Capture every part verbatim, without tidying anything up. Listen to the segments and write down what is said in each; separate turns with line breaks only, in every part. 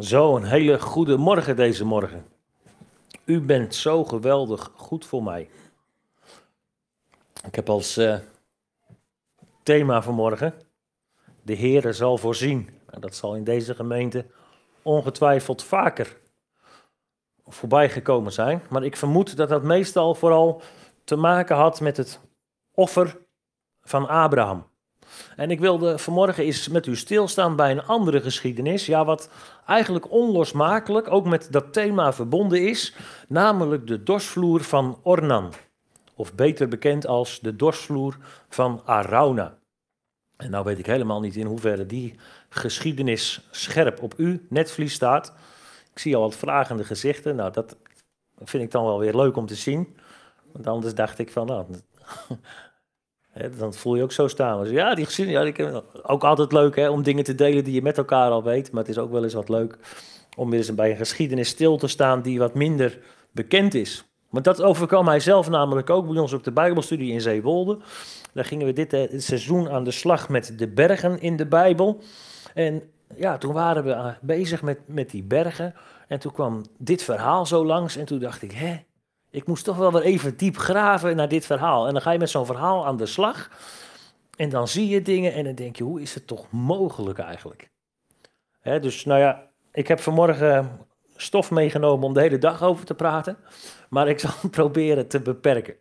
Zo, een hele goede morgen deze morgen. U bent zo geweldig goed voor mij. Ik heb als uh, thema vanmorgen, de Heere zal voorzien. Nou, dat zal in deze gemeente ongetwijfeld vaker voorbij gekomen zijn. Maar ik vermoed dat dat meestal vooral te maken had met het offer van Abraham. En ik wilde vanmorgen eens met u stilstaan bij een andere geschiedenis, ja, wat eigenlijk onlosmakelijk ook met dat thema verbonden is, namelijk de dorsvloer van Ornan, of beter bekend als de dorsvloer van Arauna. En nou weet ik helemaal niet in hoeverre die geschiedenis scherp op uw netvlies staat. Ik zie al wat vragende gezichten, nou dat vind ik dan wel weer leuk om te zien, want anders dacht ik van, nou... He, dan voel je ook zo staan. Dus ja, die gezien, ja, die, ook altijd leuk hè, om dingen te delen die je met elkaar al weet. Maar het is ook wel eens wat leuk om weer eens bij een geschiedenis stil te staan die wat minder bekend is. Maar dat overkwam mij zelf namelijk ook bij ons op de Bijbelstudie in Zeewolde. Daar gingen we dit, dit seizoen aan de slag met de bergen in de Bijbel. En ja, toen waren we bezig met, met die bergen. En toen kwam dit verhaal zo langs en toen dacht ik, hè... Ik moest toch wel weer even diep graven naar dit verhaal. En dan ga je met zo'n verhaal aan de slag. En dan zie je dingen en dan denk je, hoe is het toch mogelijk eigenlijk? Hè, dus nou ja, ik heb vanmorgen stof meegenomen om de hele dag over te praten. Maar ik zal het proberen te beperken.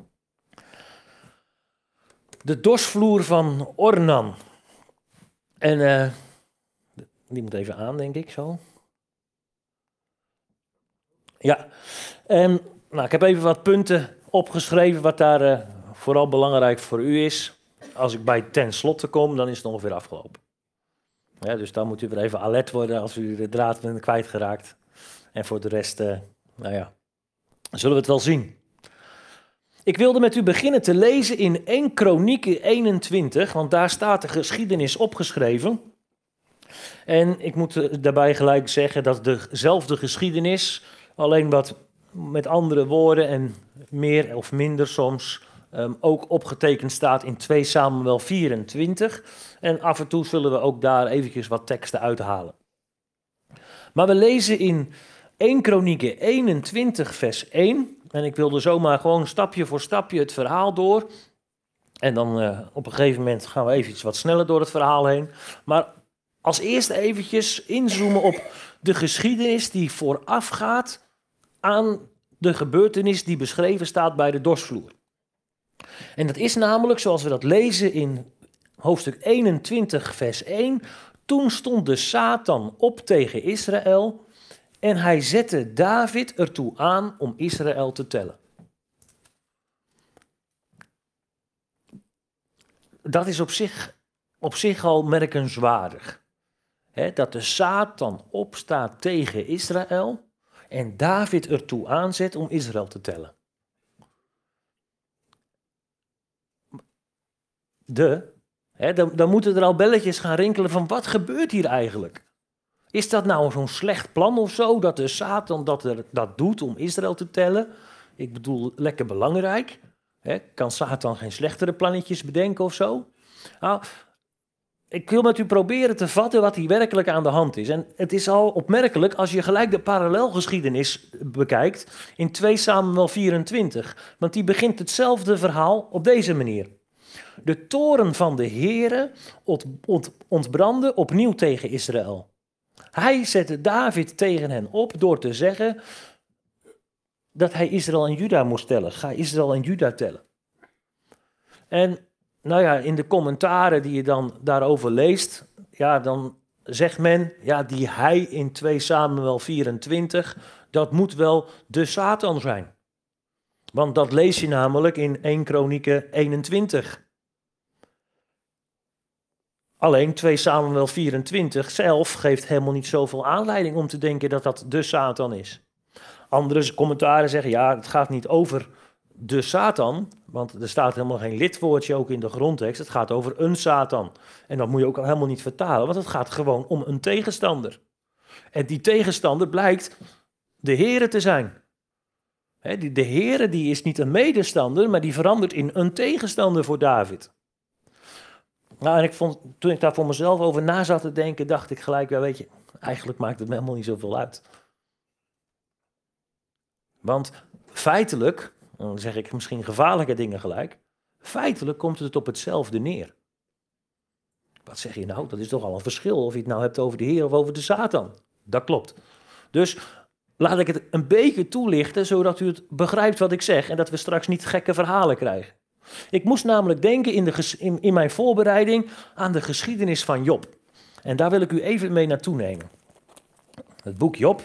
De dorsvloer van Ornan. En uh, die moet even aan, denk ik, zo. Ja, en... Nou, ik heb even wat punten opgeschreven wat daar uh, vooral belangrijk voor u is. Als ik bij ten slotte kom, dan is het ongeveer afgelopen. Ja, dus dan moet u weer even alert worden als u de draad bent kwijtgeraakt. En voor de rest, uh, nou ja, zullen we het wel zien. Ik wilde met u beginnen te lezen in Eerste Kronieken eenentwintig, want daar staat de geschiedenis opgeschreven. En ik moet daarbij gelijk zeggen dat dezelfde geschiedenis, alleen wat... met andere woorden en meer of minder soms um, ook opgetekend staat in twee Samuel vierentwintig. En af en toe zullen we ook daar eventjes wat teksten uithalen. Maar we lezen in Eerste Kronieken eenentwintig vers één. En ik wilde zomaar gewoon stapje voor stapje het verhaal door. En dan uh, op een gegeven moment gaan we eventjes wat sneller door het verhaal heen. Maar als eerste eventjes inzoomen op de geschiedenis die voorafgaat aan de gebeurtenis die beschreven staat bij de dorsvloer. En dat is namelijk, zoals we dat lezen in hoofdstuk eenentwintig, vers één. Toen stond de Satan op tegen Israël en hij zette David ertoe aan om Israël te tellen. Dat is op zich, op zich al merkenswaardig. Hè, dat de Satan opstaat tegen Israël en David ertoe aanzet om Israël te tellen. De, hè, dan, dan moeten er al belletjes gaan rinkelen van wat gebeurt hier eigenlijk? Is dat nou zo'n slecht plan of zo, dat de Satan dat, er, dat doet om Israël te tellen? Ik bedoel, lekker belangrijk. Hè? Kan Satan geen slechtere plannetjes bedenken of zo? Nou, ik wil met u proberen te vatten wat hier werkelijk aan de hand is. En het is al opmerkelijk als je gelijk de parallelgeschiedenis bekijkt in twee Samuel vierentwintig. Want die begint hetzelfde verhaal op deze manier. De toorn van de Heere ont, ont, ontbrandde opnieuw tegen Israël. Hij zette David tegen hen op door te zeggen dat hij Israël en Juda moest tellen. Ga Israël en Juda tellen. En nou ja, in de commentaren die je dan daarover leest, ja, dan zegt men, ja, die hij in twee Samuel vierentwintig, dat moet wel de Satan zijn. Want dat lees je namelijk in Eerste Kronieken eenentwintig. Alleen twee Samuel vierentwintig zelf geeft helemaal niet zoveel aanleiding om te denken dat dat de Satan is. Andere commentaren zeggen, ja, het gaat niet over de Satan, want er staat helemaal geen lidwoordje ook in de grondtekst. Het gaat over een Satan. En dat moet je ook al helemaal niet vertalen, want het gaat gewoon om een tegenstander. En die tegenstander blijkt de Heere te zijn. He, de Heere die is niet een medestander, maar die verandert in een tegenstander voor David. Nou, en ik vond, toen ik daar voor mezelf over na zat te denken, dacht ik gelijk, ja, weet je, Eigenlijk maakt het me helemaal niet zoveel uit. Want feitelijk, dan zeg ik misschien gevaarlijke dingen gelijk, feitelijk komt het op hetzelfde neer. Wat zeg je nou? Dat is toch al een verschil of je het nou hebt over de Heer of over de Satan. Dat klopt. Dus laat ik het een beetje toelichten, zodat u het begrijpt wat ik zeg en dat we straks niet gekke verhalen krijgen. Ik moest namelijk denken in, de, in, in mijn voorbereiding aan de geschiedenis van Job. En daar wil ik u even mee naartoe nemen. Het boek Job.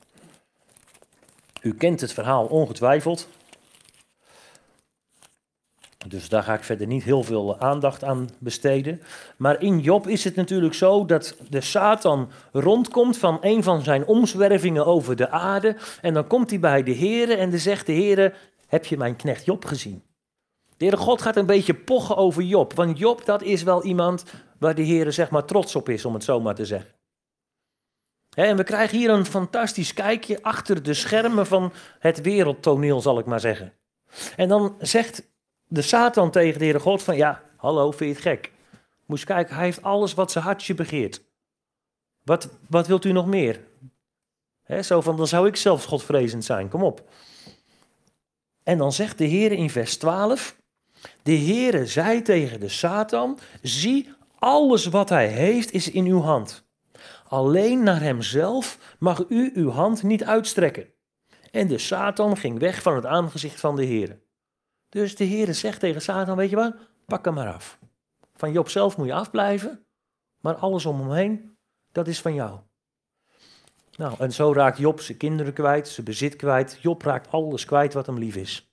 U kent het verhaal ongetwijfeld. Dus daar ga ik verder niet heel veel aandacht aan besteden. Maar in Job is het natuurlijk zo dat de Satan rondkomt van een van zijn omzwervingen over de aarde. En dan komt hij bij de Here en dan zegt de Here, heb je mijn knecht Job gezien? De Heere God gaat een beetje pochen over Job. Want Job, dat is wel iemand waar de Here zeg maar trots op is, om het zo maar te zeggen. He, en we krijgen hier een fantastisch kijkje achter de schermen van het wereldtoneel, zal ik maar zeggen. En dan zegt de Satan tegen de Heere God van, ja, hallo, vind je het gek? Moet je kijken, hij heeft alles wat zijn hartje begeert. Wat, wat wilt u nog meer? He, zo van, dan zou ik zelfs godvrezend zijn, kom op. En dan zegt de Heere in vers twaalf, de Heere zei tegen de Satan, zie, alles wat hij heeft is in uw hand. Alleen naar hemzelf mag u uw hand niet uitstrekken. En de Satan ging weg van het aangezicht van de Heere. Dus de Heere zegt tegen Satan, weet je wat, pak hem maar af. Van Job zelf moet je afblijven, maar alles om hem heen, dat is van jou. Nou, en zo raakt Job zijn kinderen kwijt, zijn bezit kwijt. Job raakt alles kwijt wat hem lief is.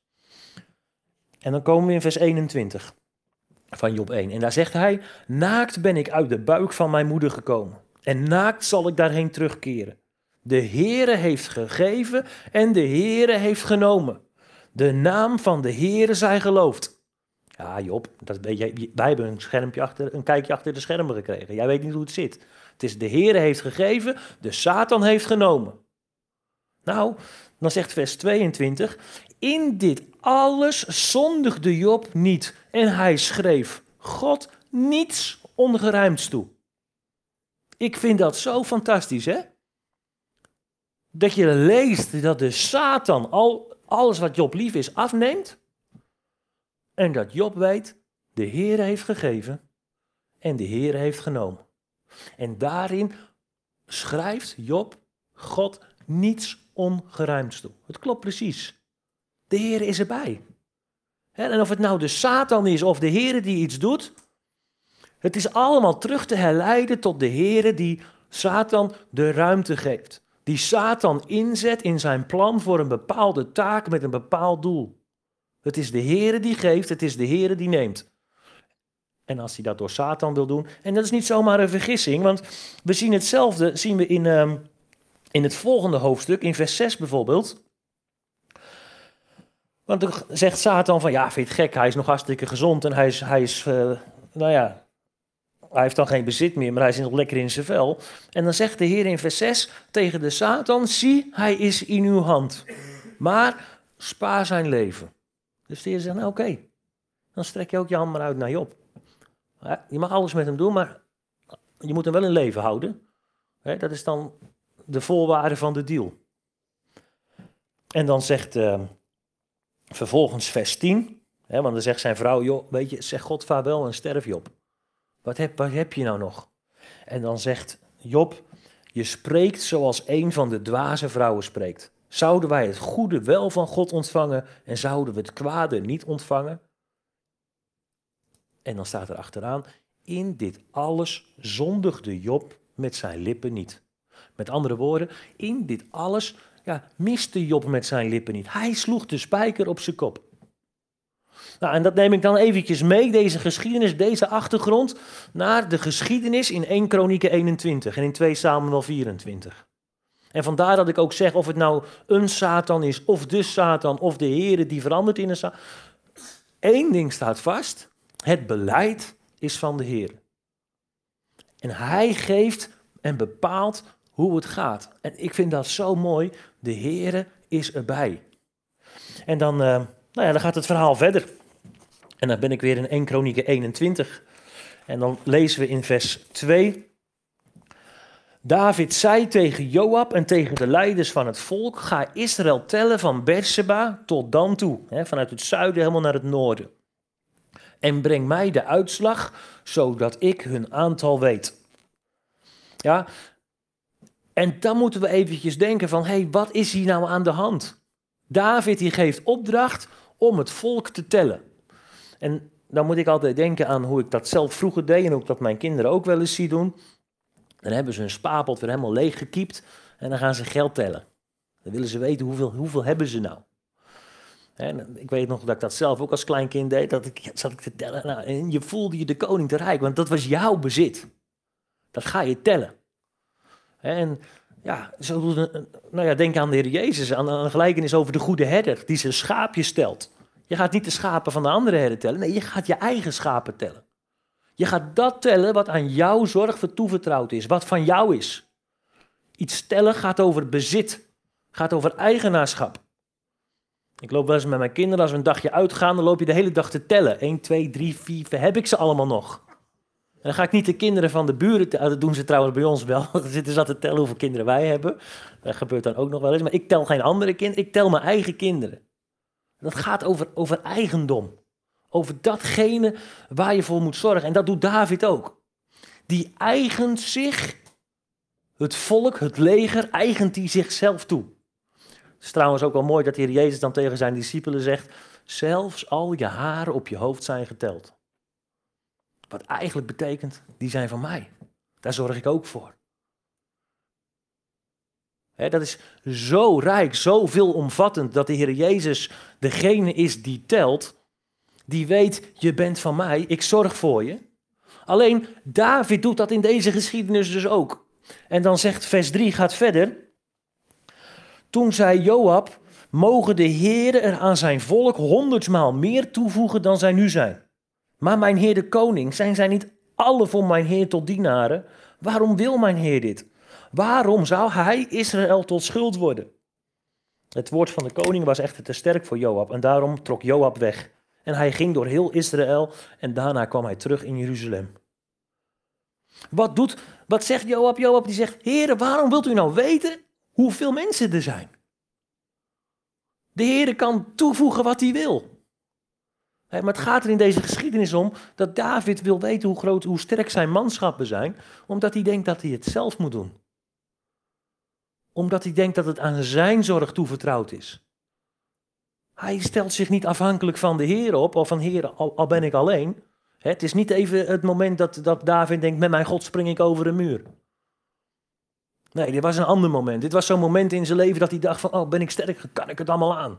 En dan komen we in vers eenentwintig van Job één. En daar zegt hij, naakt ben ik uit de buik van mijn moeder gekomen. En naakt zal ik daarheen terugkeren. De Heere heeft gegeven en de Heere heeft genomen. De naam van de Heere zij geloofd. Ja, Job, dat weet jij, wij hebben een, schermpje achter, een kijkje achter de schermen gekregen. Jij weet niet hoe het zit. Het is de Heere heeft gegeven, de Satan heeft genomen. Nou, dan zegt vers tweeëntwintig, in dit alles zondigde Job niet. En hij schreef God niets ongerijmds toe. Ik vind dat zo fantastisch, hè? Dat je leest dat de Satan al alles wat Job lief is afneemt. En dat Job weet, de Heere heeft gegeven en de Heere heeft genomen. En daarin schrijft Job God niets ongerijmds toe. Het klopt precies. De Heere is erbij. En of het nou de Satan is of de Heere die iets doet, het is allemaal terug te herleiden tot de Heere die Satan de ruimte geeft. Die Satan inzet in zijn plan voor een bepaalde taak met een bepaald doel. Het is de Heere die geeft, het is de Heere die neemt. En als hij dat door Satan wil doen, en dat is niet zomaar een vergissing, want we zien hetzelfde, zien we in, um, in het volgende hoofdstuk, in vers zes bijvoorbeeld. Want dan zegt Satan van, ja, vind je het gek, hij is nog hartstikke gezond en hij is, hij is uh, nou ja, hij heeft dan geen bezit meer, maar hij is nog lekker in zijn vel. En dan zegt de Heer in vers zes tegen de Satan, zie, hij is in uw hand, maar spaar zijn leven. Dus de Heer zegt, nou oké, okay, dan strek je ook je hand maar uit naar Job. Ja, je mag alles met hem doen, maar je moet hem wel in leven houden. He, dat is dan de voorwaarde van de deal. En dan zegt uh, vervolgens vers tien, he, want dan zegt zijn vrouw, joh, weet je, zeg God vaarwel en sterf Job. Wat heb, wat heb je nou nog? En dan zegt Job, je spreekt zoals een van de dwaze vrouwen spreekt. Zouden wij het goede wel van God ontvangen en zouden we het kwade niet ontvangen? En dan staat er achteraan, in dit alles zondigde Job met zijn lippen niet. Met andere woorden, in dit alles ja, miste Job met zijn lippen niet. Hij sloeg de spijker op zijn kop. Nou, en dat neem ik dan eventjes mee, deze geschiedenis, deze achtergrond, naar de geschiedenis in eerste Kronieken eenentwintig en in tweede Samuel vierentwintig. En vandaar dat ik ook zeg, of het nou een Satan is, of de Satan, of de Heere die verandert in een Satan. Eén ding staat vast, het beleid is van de Heer. En hij geeft en bepaalt hoe het gaat. En ik vind dat zo mooi, de Heere is erbij. En dan, uh, nou ja, dan gaat het verhaal verder. En dan ben ik weer in eerste Kronieken eenentwintig. En dan lezen we in vers twee. David zei tegen Joab en tegen de leiders van het volk: ga Israël tellen van Beersheba tot dan toe, hè, vanuit het zuiden helemaal naar het noorden. En breng mij de uitslag, zodat ik hun aantal weet. Ja, en dan moeten we eventjes denken van, hé, hey, wat is hier nou aan de hand? David die geeft opdracht om het volk te tellen. En dan moet ik altijd denken aan hoe ik dat zelf vroeger deed en hoe ik dat mijn kinderen ook wel eens zie doen. Dan hebben ze hun spaarpot weer helemaal leeggekiept en dan gaan ze geld tellen. Dan willen ze weten hoeveel, hoeveel hebben ze nou. En ik weet nog dat ik dat zelf ook als klein kind deed, dat ik zat ik te tellen. Nou, en je voelde je de koning te rijk, want dat was jouw bezit. Dat ga je tellen. En ja, zo, nou ja, denk aan de Heer Jezus, aan een gelijkenis over de goede herder die zijn schaapjes telt. Je gaat niet de schapen van de andere herder tellen, nee, je gaat je eigen schapen tellen. Je gaat dat tellen wat aan jouw zorg toevertrouwd is, wat van jou is. Iets tellen gaat over bezit, gaat over eigenaarschap. Ik loop wel eens met mijn kinderen, als we een dagje uitgaan, dan loop je de hele dag te tellen. één, twee, drie, vier, heb ik ze allemaal nog? En dan ga ik niet de kinderen van de buren tellen, dat doen ze trouwens bij ons wel. Dan zitten ze te tellen hoeveel kinderen wij hebben. Dat gebeurt dan ook nog wel eens, maar ik tel geen andere kinderen, ik tel mijn eigen kinderen. Dat gaat over, over eigendom. Over datgene waar je voor moet zorgen. En dat doet David ook. Die eigent zich, het volk, het leger, eigent die zichzelf toe. Het is trouwens ook wel mooi dat de Heer Jezus dan tegen zijn discipelen zegt, zelfs al je haren op je hoofd zijn geteld. Wat eigenlijk betekent, die zijn van mij. Daar zorg ik ook voor. He, dat is zo rijk, zo veelomvattend, dat de Heer Jezus degene is die telt, die weet, je bent van mij, ik zorg voor je. Alleen, David doet dat in deze geschiedenis dus ook. En dan zegt vers drie, gaat verder. Toen zei Joab, mogen de Heere er aan zijn volk honderdmaal meer toevoegen dan zij nu zijn. Maar mijn Heer de koning, zijn zij niet alle voor mijn Heer tot dienaren? Waarom wil mijn Heer dit? Waarom zou hij Israël tot schuld worden? Het woord van de koning was echter te sterk voor Joab en daarom trok Joab weg. En hij ging door heel Israël en daarna kwam hij terug in Jeruzalem. Wat doet, wat zegt Joab? Joab die zegt, Heere, waarom wilt u nou weten hoeveel mensen er zijn? De Heere kan toevoegen wat hij wil. Maar het gaat er in deze geschiedenis om dat David wil weten hoe groot, hoe sterk zijn manschappen zijn, omdat hij denkt dat hij het zelf moet doen. Omdat hij denkt dat het aan zijn zorg toevertrouwd is. Hij stelt zich niet afhankelijk van de Heer op, of van Heer, al, al ben ik alleen. Het is niet even het moment dat, dat David denkt, met mijn God spring ik over een muur. Nee, dit was een ander moment. Dit was zo'n moment in zijn leven dat hij dacht van, oh, ben ik sterk, kan ik het allemaal aan.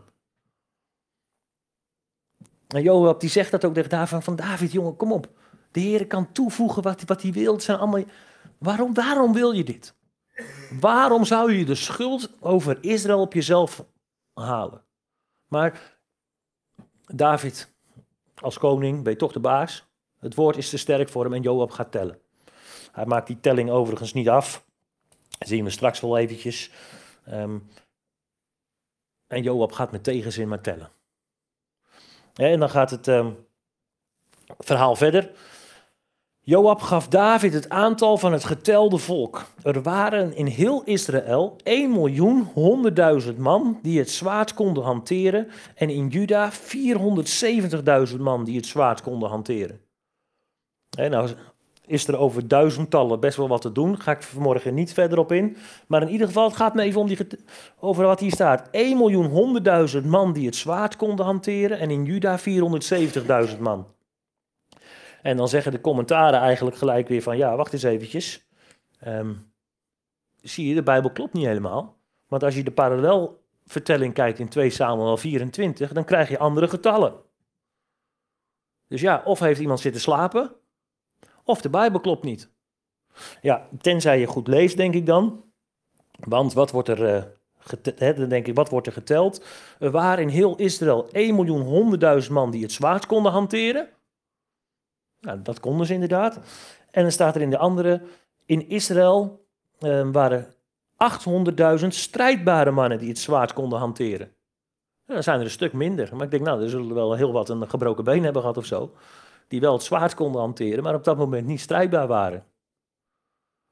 En Joab die zegt dat ook tegen David, van David, jongen, kom op. De Heer kan toevoegen wat, wat hij wil. Het zijn allemaal... waarom, waarom wil je dit? Waarom zou je de schuld over Israël op jezelf halen? Maar David, als koning, ben je toch de baas. Het woord is te sterk voor hem en Joab gaat tellen. Hij maakt die telling overigens niet af. Dat zien we straks wel eventjes. Um, en Joab gaat met tegenzin maar tellen. En dan gaat het um, verhaal verder. Joab gaf David het aantal van het getelde volk. Er waren in heel Israël één miljoen honderdduizend man die het zwaard konden hanteren. En in Juda vierhonderdzeventigduizend man die het zwaard konden hanteren. En nou is er over duizendtallen best wel wat te doen. Daar ga ik vanmorgen niet verder op in. Maar in ieder geval, het gaat me even om die get- over wat hier staat. één miljoen honderdduizend man die het zwaard konden hanteren. En in Juda vierhonderdzeventigduizend man. En dan zeggen de commentaren eigenlijk gelijk weer van, ja, wacht eens eventjes. Um, zie je, de Bijbel klopt niet helemaal. Want als je de parallelvertelling kijkt in twee Samuel vierentwintig, dan krijg je andere getallen. Dus ja, of heeft iemand zitten slapen, of de Bijbel klopt niet. Ja, tenzij je goed leest, denk ik dan. Want wat wordt er, uh, geteld, hè, dan denk ik, wat wordt er geteld? Er waren in heel Israël één miljoen honderdduizend man die het zwaard konden hanteren. Nou, dat konden ze inderdaad. En dan staat er in de andere, in Israël uh, waren achthonderdduizend strijdbare mannen die het zwaard konden hanteren. Nou, dan zijn er een stuk minder. Maar ik denk, nou, er zullen wel heel wat een gebroken been hebben gehad of zo. Die wel het zwaard konden hanteren, maar op dat moment niet strijdbaar waren.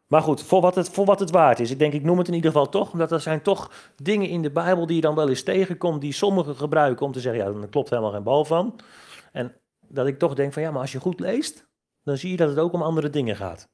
Maar goed, voor wat, het, voor wat het waard is. Ik denk, ik noem het in ieder geval toch, omdat er zijn toch dingen in de Bijbel die je dan wel eens tegenkomt, die sommigen gebruiken om te zeggen, ja, daar klopt helemaal geen bal van. En dat ik toch denk van, ja, maar als je goed leest, dan zie je dat het ook om andere dingen gaat.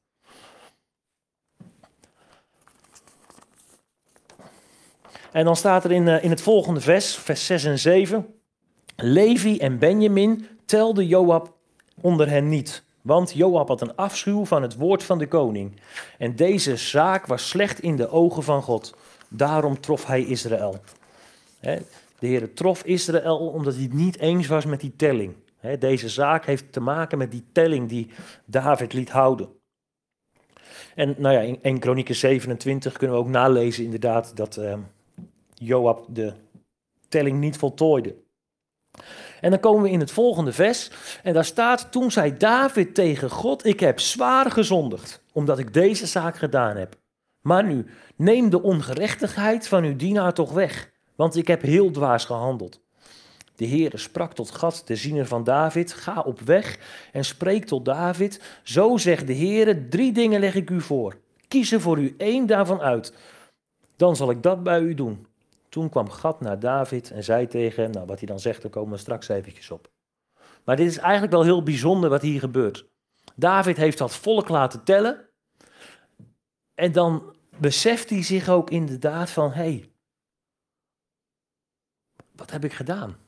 En dan staat er in, uh, in het volgende vers, vers zes en zeven, Levi en Benjamin telde Joab onder hen niet. Want Joab had een afschuw van het woord van de koning. En deze zaak was slecht in de ogen van God. Daarom trof hij Israël. He, de Heer trof Israël omdat hij het niet eens was met die telling. He, deze zaak heeft te maken met die telling die David liet houden. En nou ja, in, in Kronieken zevenentwintig kunnen we ook nalezen inderdaad dat uh, Joab de telling niet voltooide. En dan komen we in het volgende vers. En daar staat, toen zei David tegen God, ik heb zwaar gezondigd, omdat ik deze zaak gedaan heb. Maar nu, neem de ongerechtigheid van uw dienaar toch weg, want ik heb heel dwaas gehandeld. De Heere sprak tot Gad, de ziener van David, ga op weg en spreek tot David. Zo zegt de Heere, drie dingen leg ik u voor. Kies er voor u één daarvan uit. Dan zal ik dat bij u doen. Toen kwam Gad naar David en zei tegen hem, nou wat hij dan zegt, daar komen we straks eventjes op. Maar dit is eigenlijk wel heel bijzonder wat hier gebeurt. David heeft dat volk laten tellen. En dan beseft hij zich ook inderdaad van, hé, hey, wat heb ik gedaan?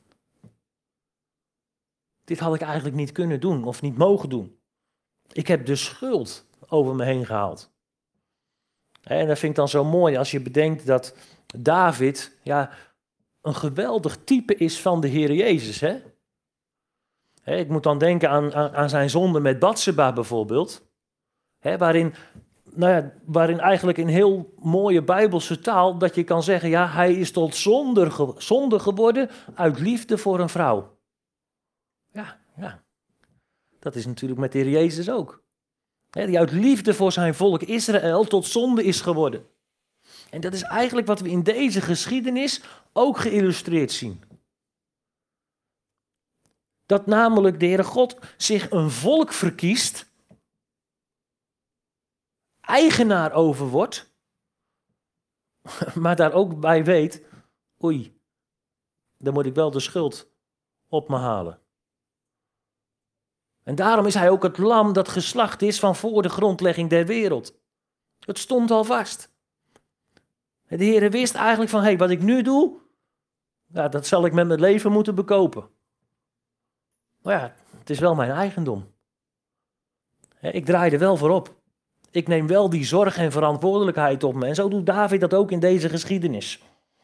Dit had ik eigenlijk niet kunnen doen of niet mogen doen. Ik heb de schuld over me heen gehaald. En dat vind ik dan zo mooi als je bedenkt dat David ja, een geweldig type is van de Heer Jezus. Hè? Hè, ik moet dan denken aan, aan, aan zijn zonde met Batseba bijvoorbeeld. Hè, waarin, nou ja, waarin eigenlijk in heel mooie Bijbelse taal dat je kan zeggen, ja, hij is tot zonde, ge, zonde geworden uit liefde voor een vrouw. Ja, ja, dat is natuurlijk met de Heer Jezus ook. Hè, die uit liefde voor zijn volk Israël tot zonde is geworden. En dat is eigenlijk wat we in deze geschiedenis ook geïllustreerd zien. Dat namelijk de Heere God zich een volk verkiest, eigenaar over wordt, maar daar ook bij weet, oei, dan moet ik wel de schuld op me halen. En daarom is hij ook het lam dat geslacht is van voor de grondlegging der wereld. Het stond al vast. De Heer wist eigenlijk van, hé, hey, wat ik nu doe, ja, dat zal ik met mijn leven moeten bekopen. Maar ja, het is wel mijn eigendom. Ik draai er wel voor op. Ik neem wel die zorg en verantwoordelijkheid op me. En zo doet David dat ook in deze geschiedenis.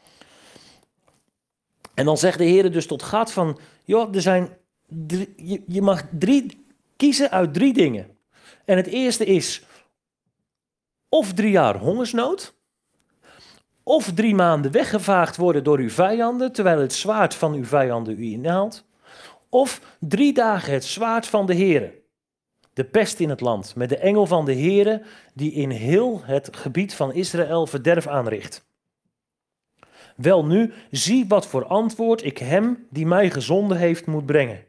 En dan zegt de Heer dus tot Gad van, joh, er zijn drie, je, je mag drie, kiezen uit drie dingen. En het eerste is, of drie jaar hongersnood, of drie maanden weggevaagd worden door uw vijanden, terwijl het zwaard van uw vijanden u inhaalt. Of drie dagen het zwaard van de Heere, de pest in het land, met de engel van de Heere, die in heel het gebied van Israël verderf aanricht. Wel nu, zie wat voor antwoord ik hem, die mij gezonden heeft, moet brengen.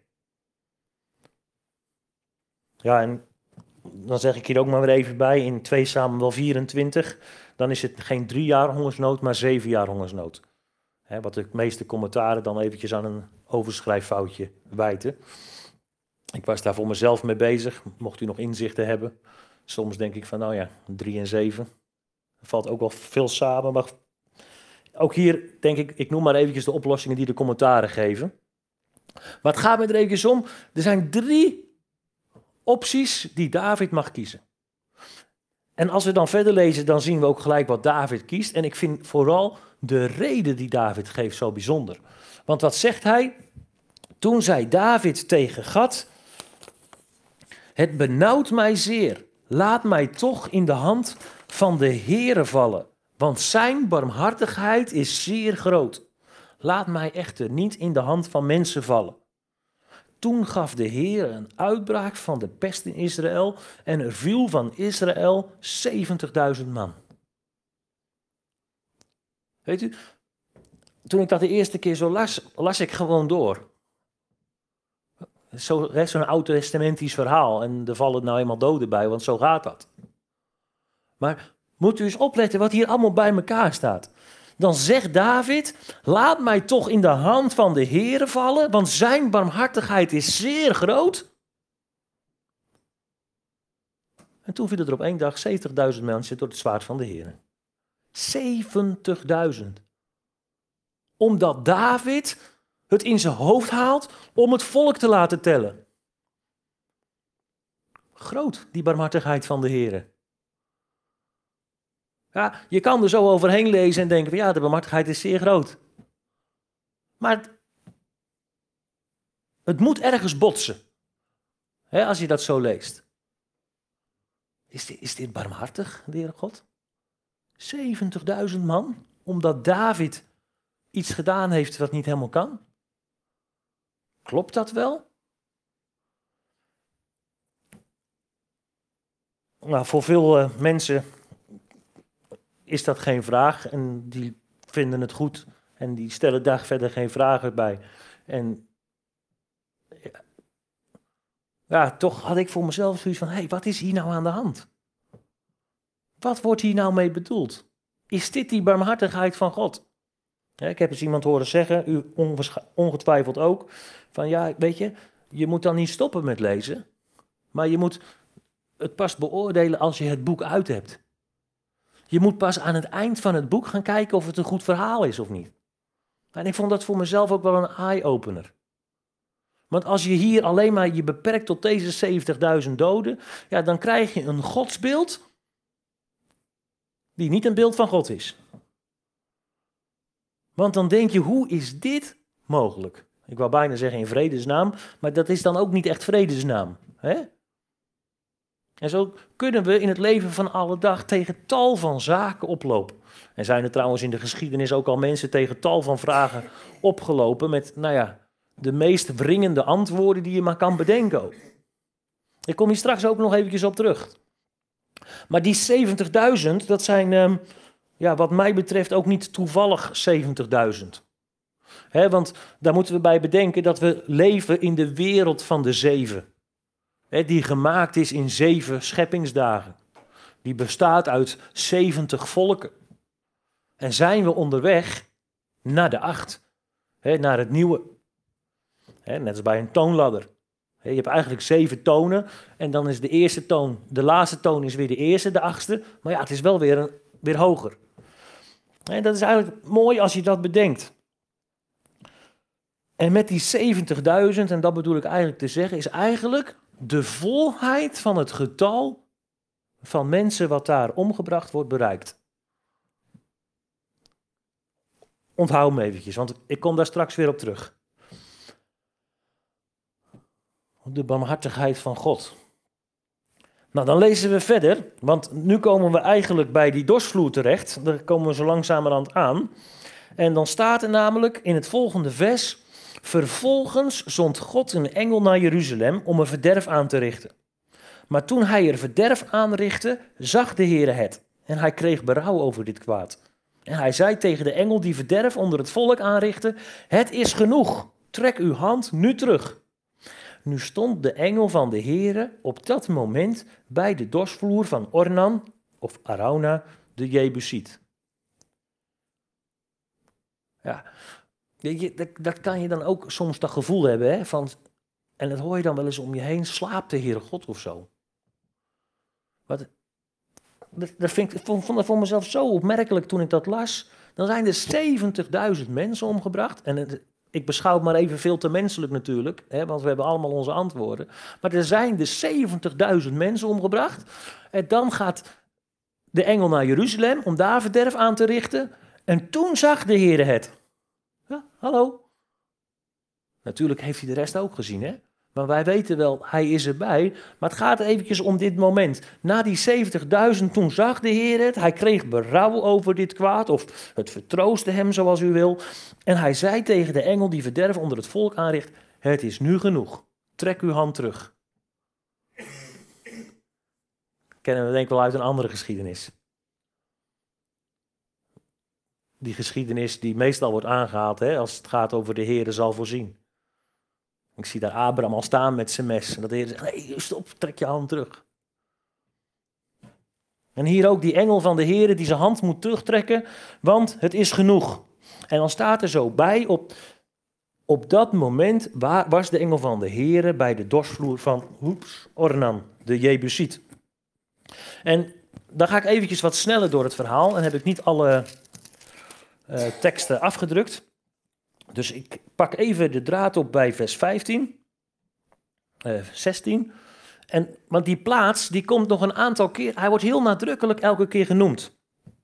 Ja, en dan zeg ik hier ook maar weer even bij, in twee Samuel vierentwintig, dan is het geen drie jaar hongersnood, maar zeven jaar hongersnood. He, wat de meeste commentaren dan eventjes aan een overschrijffoutje wijten. Ik was daar voor mezelf mee bezig, mocht u nog inzichten hebben. Soms denk ik van, nou ja, drie en zeven. Er valt ook wel veel samen, maar ook hier denk ik, ik noem maar eventjes de oplossingen die de commentaren geven. Maar het gaat me er eventjes om, er zijn drie opties die David mag kiezen. En als we dan verder lezen, dan zien we ook gelijk wat David kiest. En ik vind vooral de reden die David geeft zo bijzonder. Want wat zegt hij? Toen zei David tegen Gad, het benauwt mij zeer. Laat mij toch in de hand van de Heere vallen. Want zijn barmhartigheid is zeer groot. Laat mij echter niet in de hand van mensen vallen. Toen gaf de Heer een uitbraak van de pest in Israël en er viel van Israël zeventigduizend man. Weet u, toen ik dat de eerste keer zo las, las ik gewoon door. Zo, hè, zo'n oud-testamentisch verhaal en er vallen nou eenmaal doden bij, want zo gaat dat. Maar moet u eens opletten wat hier allemaal bij elkaar staat. Dan zegt David, laat mij toch in de hand van de Heere vallen, want zijn barmhartigheid is zeer groot. En toen vielen er op één dag zeventigduizend mensen door het zwaard van de Heere. zeventigduizend. Omdat David het in zijn hoofd haalt om het volk te laten tellen. Groot, die barmhartigheid van de Heere. Ja, je kan er zo overheen lezen en denken van ja, de barmhartigheid is zeer groot. Maar het, het moet ergens botsen. Hè, als je dat zo leest. Is dit, is dit barmhartig, de Heere God? zeventigduizend man, omdat David iets gedaan heeft wat niet helemaal kan? Klopt dat wel? Nou, voor veel uh, mensen is dat geen vraag en die vinden het goed en die stellen daar verder geen vragen bij. En ja, ja, toch had ik voor mezelf zoiets van, hé, hey, wat is hier nou aan de hand? Wat wordt hier nou mee bedoeld? Is dit die barmhartigheid van God? Ja, ik heb eens iemand horen zeggen, u ongetwijfeld ook, van ja, weet je, je moet dan niet stoppen met lezen, maar je moet het pas beoordelen als je het boek uit hebt. Je moet pas aan het eind van het boek gaan kijken of het een goed verhaal is of niet. En ik vond dat voor mezelf ook wel een eye-opener. Want als je hier alleen maar je beperkt tot deze zeventigduizend doden, ja, dan krijg je een godsbeeld die niet een beeld van God is. Want dan denk je, hoe is dit mogelijk? Ik wou bijna zeggen in vredesnaam, maar dat is dan ook niet echt vredesnaam. Hè? En zo kunnen we in het leven van alle dag tegen tal van zaken oplopen. En zijn er trouwens in de geschiedenis ook al mensen tegen tal van vragen opgelopen met, nou ja, de meest wringende antwoorden die je maar kan bedenken ook. Ik kom hier straks ook nog eventjes op terug. Maar die zeventigduizend, dat zijn, um, ja, wat mij betreft ook niet toevallig zeventigduizend. He, want daar moeten we bij bedenken dat we leven in de wereld van de zeven. He, die gemaakt is in zeven scheppingsdagen. Die bestaat uit zeventig volken. En zijn we onderweg naar de acht. He, naar het nieuwe. He, net als bij een toonladder. He, je hebt eigenlijk zeven tonen. En dan is de eerste toon, de laatste toon is weer de eerste, de achtste. Maar ja, het is wel weer, een, weer hoger. En dat is eigenlijk mooi als je dat bedenkt. En met die zeventigduizend, en dat bedoel ik eigenlijk te zeggen, is eigenlijk de volheid van het getal van mensen wat daar omgebracht wordt bereikt. Onthoud me eventjes, want ik kom daar straks weer op terug. De barmhartigheid van God. Nou, dan lezen we verder, want nu komen we eigenlijk bij die dorsvloer terecht. Daar komen we zo langzamerhand aan. En dan staat er namelijk in het volgende vers: vervolgens zond God een engel naar Jeruzalem om er verderf aan te richten. Maar toen hij er verderf aanrichtte, zag de Heere het. En hij kreeg berouw over dit kwaad. En hij zei tegen de engel die verderf onder het volk aanrichtte: het is genoeg, trek uw hand nu terug. Nu stond de engel van de Heere op dat moment bij de dorsvloer van Ornan, of Arauna, de Jebusiet. Ja, dat, dat kan je dan ook soms dat gevoel hebben, hè, van, en dat hoor je dan wel eens om je heen, slaapt de Heere God of zo. Wat, dat, dat vind ik, vond, vond dat voor mezelf zo opmerkelijk toen ik dat las. Dan zijn er zeventigduizend mensen omgebracht. En het, ik beschouw het maar even veel te menselijk natuurlijk, hè, want we hebben allemaal onze antwoorden. Maar er zijn dus zeventigduizend mensen omgebracht. En dan gaat de engel naar Jeruzalem om daar verderf aan te richten. En toen zag de Heere het. Ja, hallo. Natuurlijk heeft hij de rest ook gezien, hè? Maar wij weten wel, hij is erbij. Maar het gaat eventjes om dit moment. Na die zeventigduizend, toen zag de Heer het. Hij kreeg berouw over dit kwaad, of het vertroostte hem zoals u wil. En hij zei tegen de engel die verderf onder het volk aanricht: het is nu genoeg. Trek uw hand terug. Kennen we denk ik wel uit een andere geschiedenis. Die geschiedenis die meestal wordt aangehaald, hè, als het gaat over de Heere zal voorzien. Ik zie daar Abraham al staan met zijn mes. En dat de Heer zegt: nee, stop, trek je hand terug. En hier ook die engel van de Heere die zijn hand moet terugtrekken, want het is genoeg. En dan staat er zo bij, op, op dat moment waar, was de engel van de Heere bij de dorsvloer van oeps, Ornan, de Jebusiet. En dan ga ik eventjes wat sneller door het verhaal en heb ik niet alle uh, teksten afgedrukt. Dus ik pak even de draad op bij vers vijftien, uh, zestien. En, want die plaats, die komt nog een aantal keer, hij wordt heel nadrukkelijk elke keer genoemd.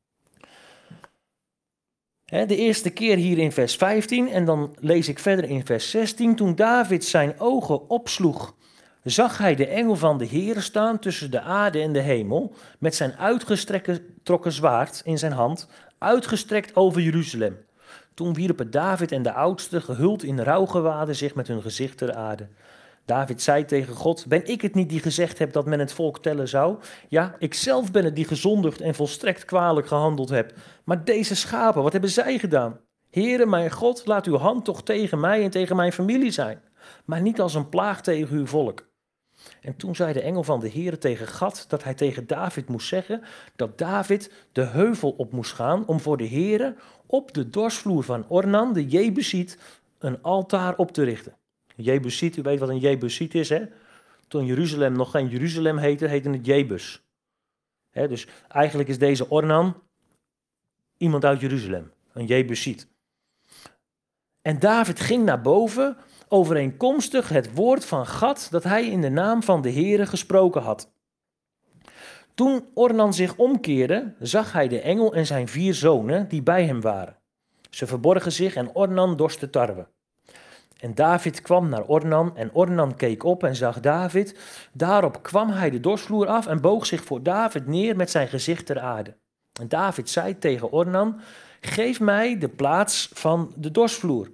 He, de eerste keer hier in vers vijftien en dan lees ik verder in vers zestien. Toen David zijn ogen opsloeg, zag hij de engel van de Heere staan tussen de aarde en de hemel, met zijn uitgetrokken zwaard in zijn hand, uitgestrekt over Jeruzalem. Toen wierpen David en de oudsten, gehuld in rouwgewaden, zich met hun gezicht ter aarde. David zei tegen God, ben ik het niet die gezegd heb dat men het volk tellen zou? Ja, ik zelf ben het die gezondigd en volstrekt kwalijk gehandeld heb. Maar deze schapen, wat hebben zij gedaan? Heere, mijn God, laat uw hand toch tegen mij en tegen mijn familie zijn, maar niet als een plaag tegen uw volk. En toen zei de engel van de Heere tegen Gad dat hij tegen David moest zeggen dat David de heuvel op moest gaan om voor de Heere op de dorsvloer van Ornan, de Jebusiet, een altaar op te richten. Jebusiet, u weet wat een Jebusiet is, hè? Toen Jeruzalem nog geen Jeruzalem heette, heette het Jebus. Hè, dus eigenlijk is deze Ornan iemand uit Jeruzalem, een Jebusiet. En David ging naar boven, overeenkomstig het woord van Gad dat hij in de naam van de Heere gesproken had. Toen Ornan zich omkeerde, zag hij de engel en zijn vier zonen die bij hem waren. Ze verborgen zich en Ornan dorste tarwe. En David kwam naar Ornan en Ornan keek op en zag David. Daarop kwam hij de dorsvloer af en boog zich voor David neer met zijn gezicht ter aarde. En David zei tegen Ornan, geef mij de plaats van de dorsvloer.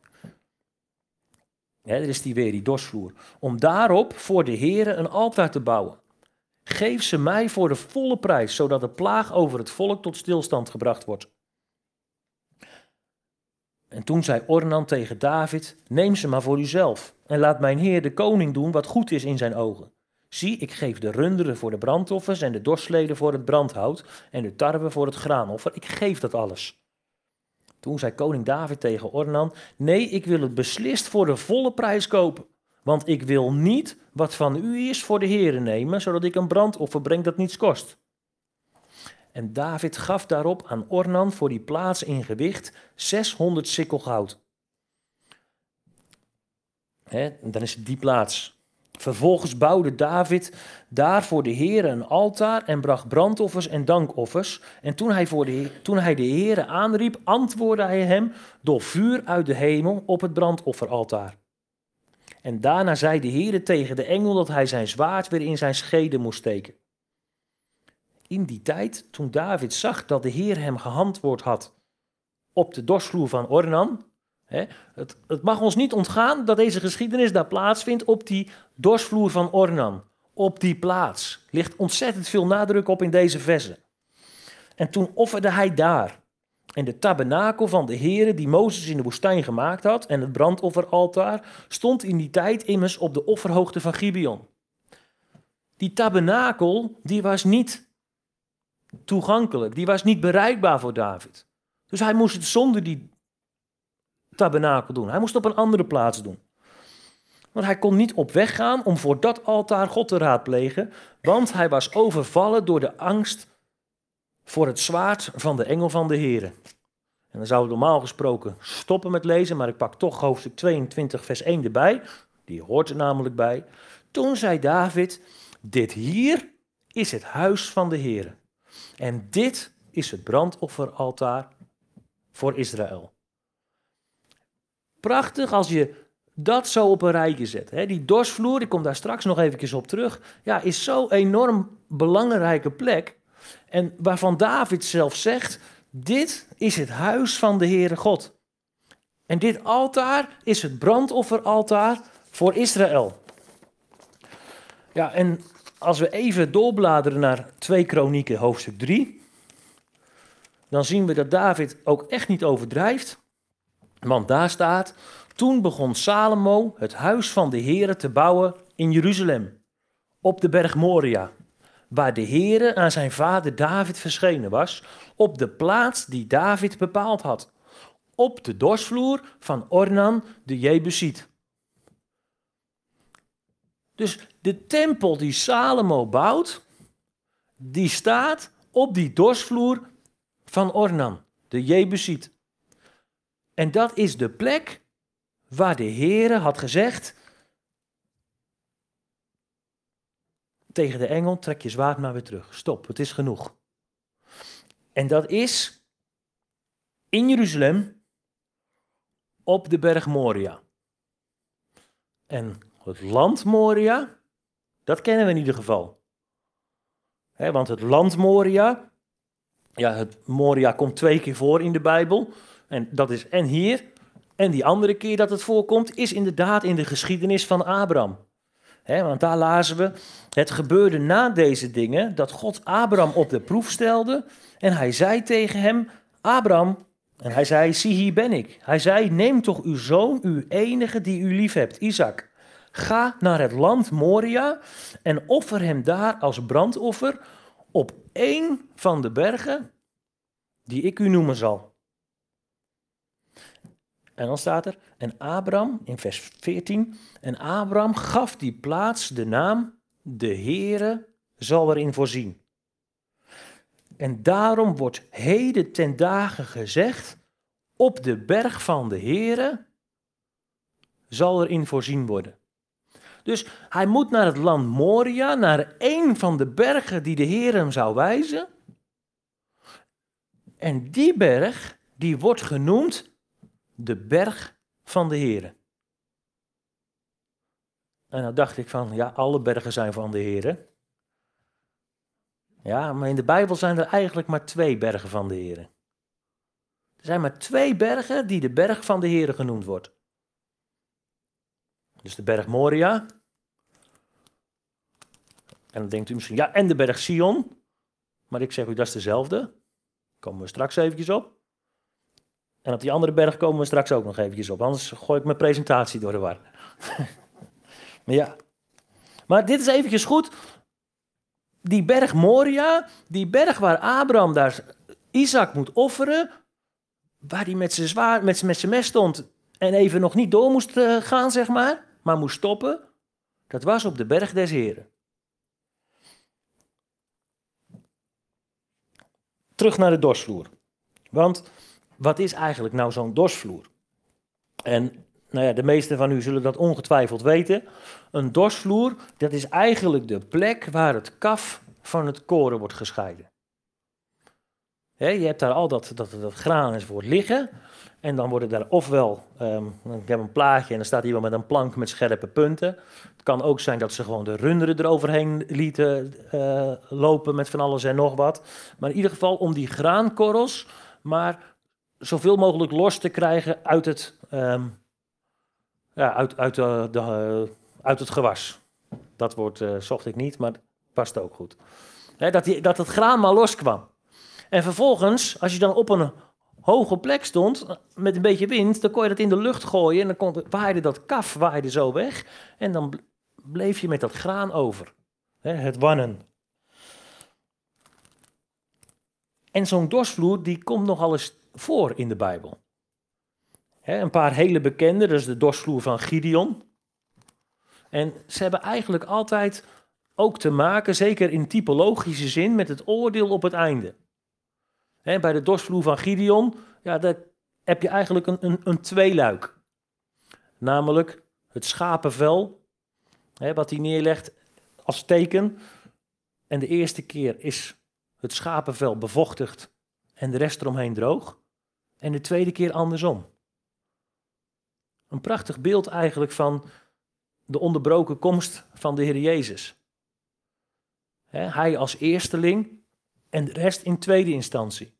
Ja, er is die weer, die dorsvloer. Om daarop voor de Heere een altaar te bouwen. Geef ze mij voor de volle prijs, zodat de plaag over het volk tot stilstand gebracht wordt. En toen zei Ornan tegen David, neem ze maar voor uzelf en laat mijn heer de koning doen wat goed is in zijn ogen. Zie, ik geef de runderen voor de brandoffers en de dorsleden voor het brandhout en de tarwe voor het graanoffer. Ik geef dat alles. Toen zei koning David tegen Ornan, nee, ik wil het beslist voor de volle prijs kopen. Want ik wil niet wat van u is voor de Heere nemen, zodat ik een brandoffer breng dat niets kost. En David gaf daarop aan Ornan voor die plaats in gewicht zeshonderd sikkel goud. He, dan is het die plaats. Vervolgens bouwde David daar voor de Heere een altaar en bracht brandoffers en dankoffers. En toen hij, voor de, toen hij de Heere aanriep, antwoordde hij hem door vuur uit de hemel op het brandofferaltaar. En daarna zei de Heere tegen de engel dat hij zijn zwaard weer in zijn schede moest steken. In die tijd, toen David zag dat de Heer hem geantwoord had op de dorsvloer van Ornan. Hè, het, het mag ons niet ontgaan dat deze geschiedenis daar plaatsvindt op die dorsvloer van Ornan. Op die plaats ligt ontzettend veel nadruk op in deze versen. En toen offerde hij daar. En de tabernakel van de Heere die Mozes in de woestijn gemaakt had en het brandofferaltaar stond in die tijd immers op de offerhoogte van Gibeon. Die tabernakel die was niet toegankelijk, die was niet bereikbaar voor David. Dus hij moest het zonder die tabernakel doen. Hij moest het op een andere plaats doen. Want hij kon niet op weg gaan om voor dat altaar God te raadplegen, want hij was overvallen door de angst voor het zwaard van de engel van de Heere. En dan zou ik normaal gesproken stoppen met lezen, maar ik pak toch hoofdstuk tweeëntwintig vers één erbij. Die hoort er namelijk bij. Toen zei David, dit hier is het huis van de Heere. En dit is het brandofferaltaar voor Israël. Prachtig als je dat zo op een rijtje zet. Hè. Die dorsvloer, ik kom daar straks nog even op terug, ja, is zo'n enorm belangrijke plek. En waarvan David zelf zegt, dit is het huis van de Heere God. En dit altaar is het brandofferaltaar voor Israël. Ja, en als we even doorbladeren naar twee Kronieken hoofdstuk drie, dan zien we dat David ook echt niet overdrijft. Want daar staat, toen begon Salomo het huis van de Heere te bouwen in Jeruzalem, op de berg Moria, waar de Heere aan zijn vader David verschenen was, op de plaats die David bepaald had, op de dorsvloer van Ornan de Jebusiet. Dus de tempel die Salomo bouwt, die staat op die dorsvloer van Ornan, de Jebusiet. En dat is de plek waar de Heere had gezegd tegen de engel, trek je zwaard maar weer terug. Stop, het is genoeg. En dat is in Jeruzalem op de berg Moria. En het land Moria, dat kennen we in ieder geval. He, want het land Moria, ja, het Moria komt twee keer voor in de Bijbel. En dat is en hier, en die andere keer dat het voorkomt, is inderdaad in de geschiedenis van Abraham. He, want daar lazen we, het gebeurde na deze dingen dat God Abraham op de proef stelde. En hij zei tegen hem, Abraham, en hij zei, zie hier ben ik. Hij zei, neem toch uw zoon, uw enige die u lief hebt, Isaac. Ga naar het land Moria en offer hem daar als brandoffer op één van de bergen die ik u noemen zal. En dan staat er, en Abraham, in vers veertien, en Abraham gaf die plaats de naam, de Heere zal erin voorzien. En daarom wordt heden ten dagen gezegd, op de berg van de Heere zal erin voorzien worden. Dus hij moet naar het land Moria, naar een van de bergen die de Heer hem zou wijzen. En die berg, die wordt genoemd de berg van de Heere. En dan dacht ik van, ja, alle bergen zijn van de Heere. Ja, maar in de Bijbel zijn er eigenlijk maar twee bergen van de Heere. Er zijn maar twee bergen die de berg van de Heere genoemd wordt. Dus de berg Moria. En dan denkt u misschien, ja, en de berg Sion. Maar ik zeg u, dat is dezelfde. Daar komen we straks eventjes op. En op die andere berg komen we straks ook nog eventjes op. Anders gooi ik mijn presentatie door de war. Maar ja. Maar dit is eventjes goed. Die berg Moria, die berg waar Abraham daar Isaac moet offeren, waar hij met zijn zwaard, met zijn mes stond en even nog niet door moest gaan, zeg maar, maar moest stoppen, dat was op de berg des Heren. Terug naar de dorsvloer. Want wat is eigenlijk nou zo'n dorsvloer? En nou ja, de meesten van u zullen dat ongetwijfeld weten. Een dorsvloer, dat is eigenlijk de plek waar het kaf van het koren wordt gescheiden. He, je hebt daar al dat, dat, dat graan enzovoort liggen. En dan worden daar ofwel, um, ik heb een plaatje en dan staat hier wel met een plank met scherpe punten. Het kan ook zijn dat ze gewoon de runderen eroverheen lieten uh, lopen met van alles en nog wat. Maar in ieder geval om die graankorrels maar zoveel mogelijk los te krijgen uit het, um, ja, uit, uit, de, de, uh, uit het gewas. Dat woord uh, zocht ik niet, maar past ook goed. He, dat, die, dat het graan maar loskwam. En vervolgens, als je dan op een hoge plek stond, met een beetje wind, dan kon je dat in de lucht gooien en dan kon, waaide dat kaf waaide zo weg. En dan bleef je met dat graan over. He, het wannen. En zo'n dorsvloer, die komt nogal eens voor in de Bijbel. He, een paar hele bekende, dat is de dorsvloer van Gideon. En ze hebben eigenlijk altijd ook te maken, zeker in typologische zin, met het oordeel op het einde. He, bij de dorsvloer van Gideon, ja, daar heb je eigenlijk een, een, een tweeluik. Namelijk het schapenvel, he, wat hij neerlegt als teken. En de eerste keer is het schapenvel bevochtigd en de rest eromheen droog. En de tweede keer andersom. Een prachtig beeld eigenlijk van de onderbroken komst van de Heer Jezus. He, hij als eersteling en de rest in tweede instantie.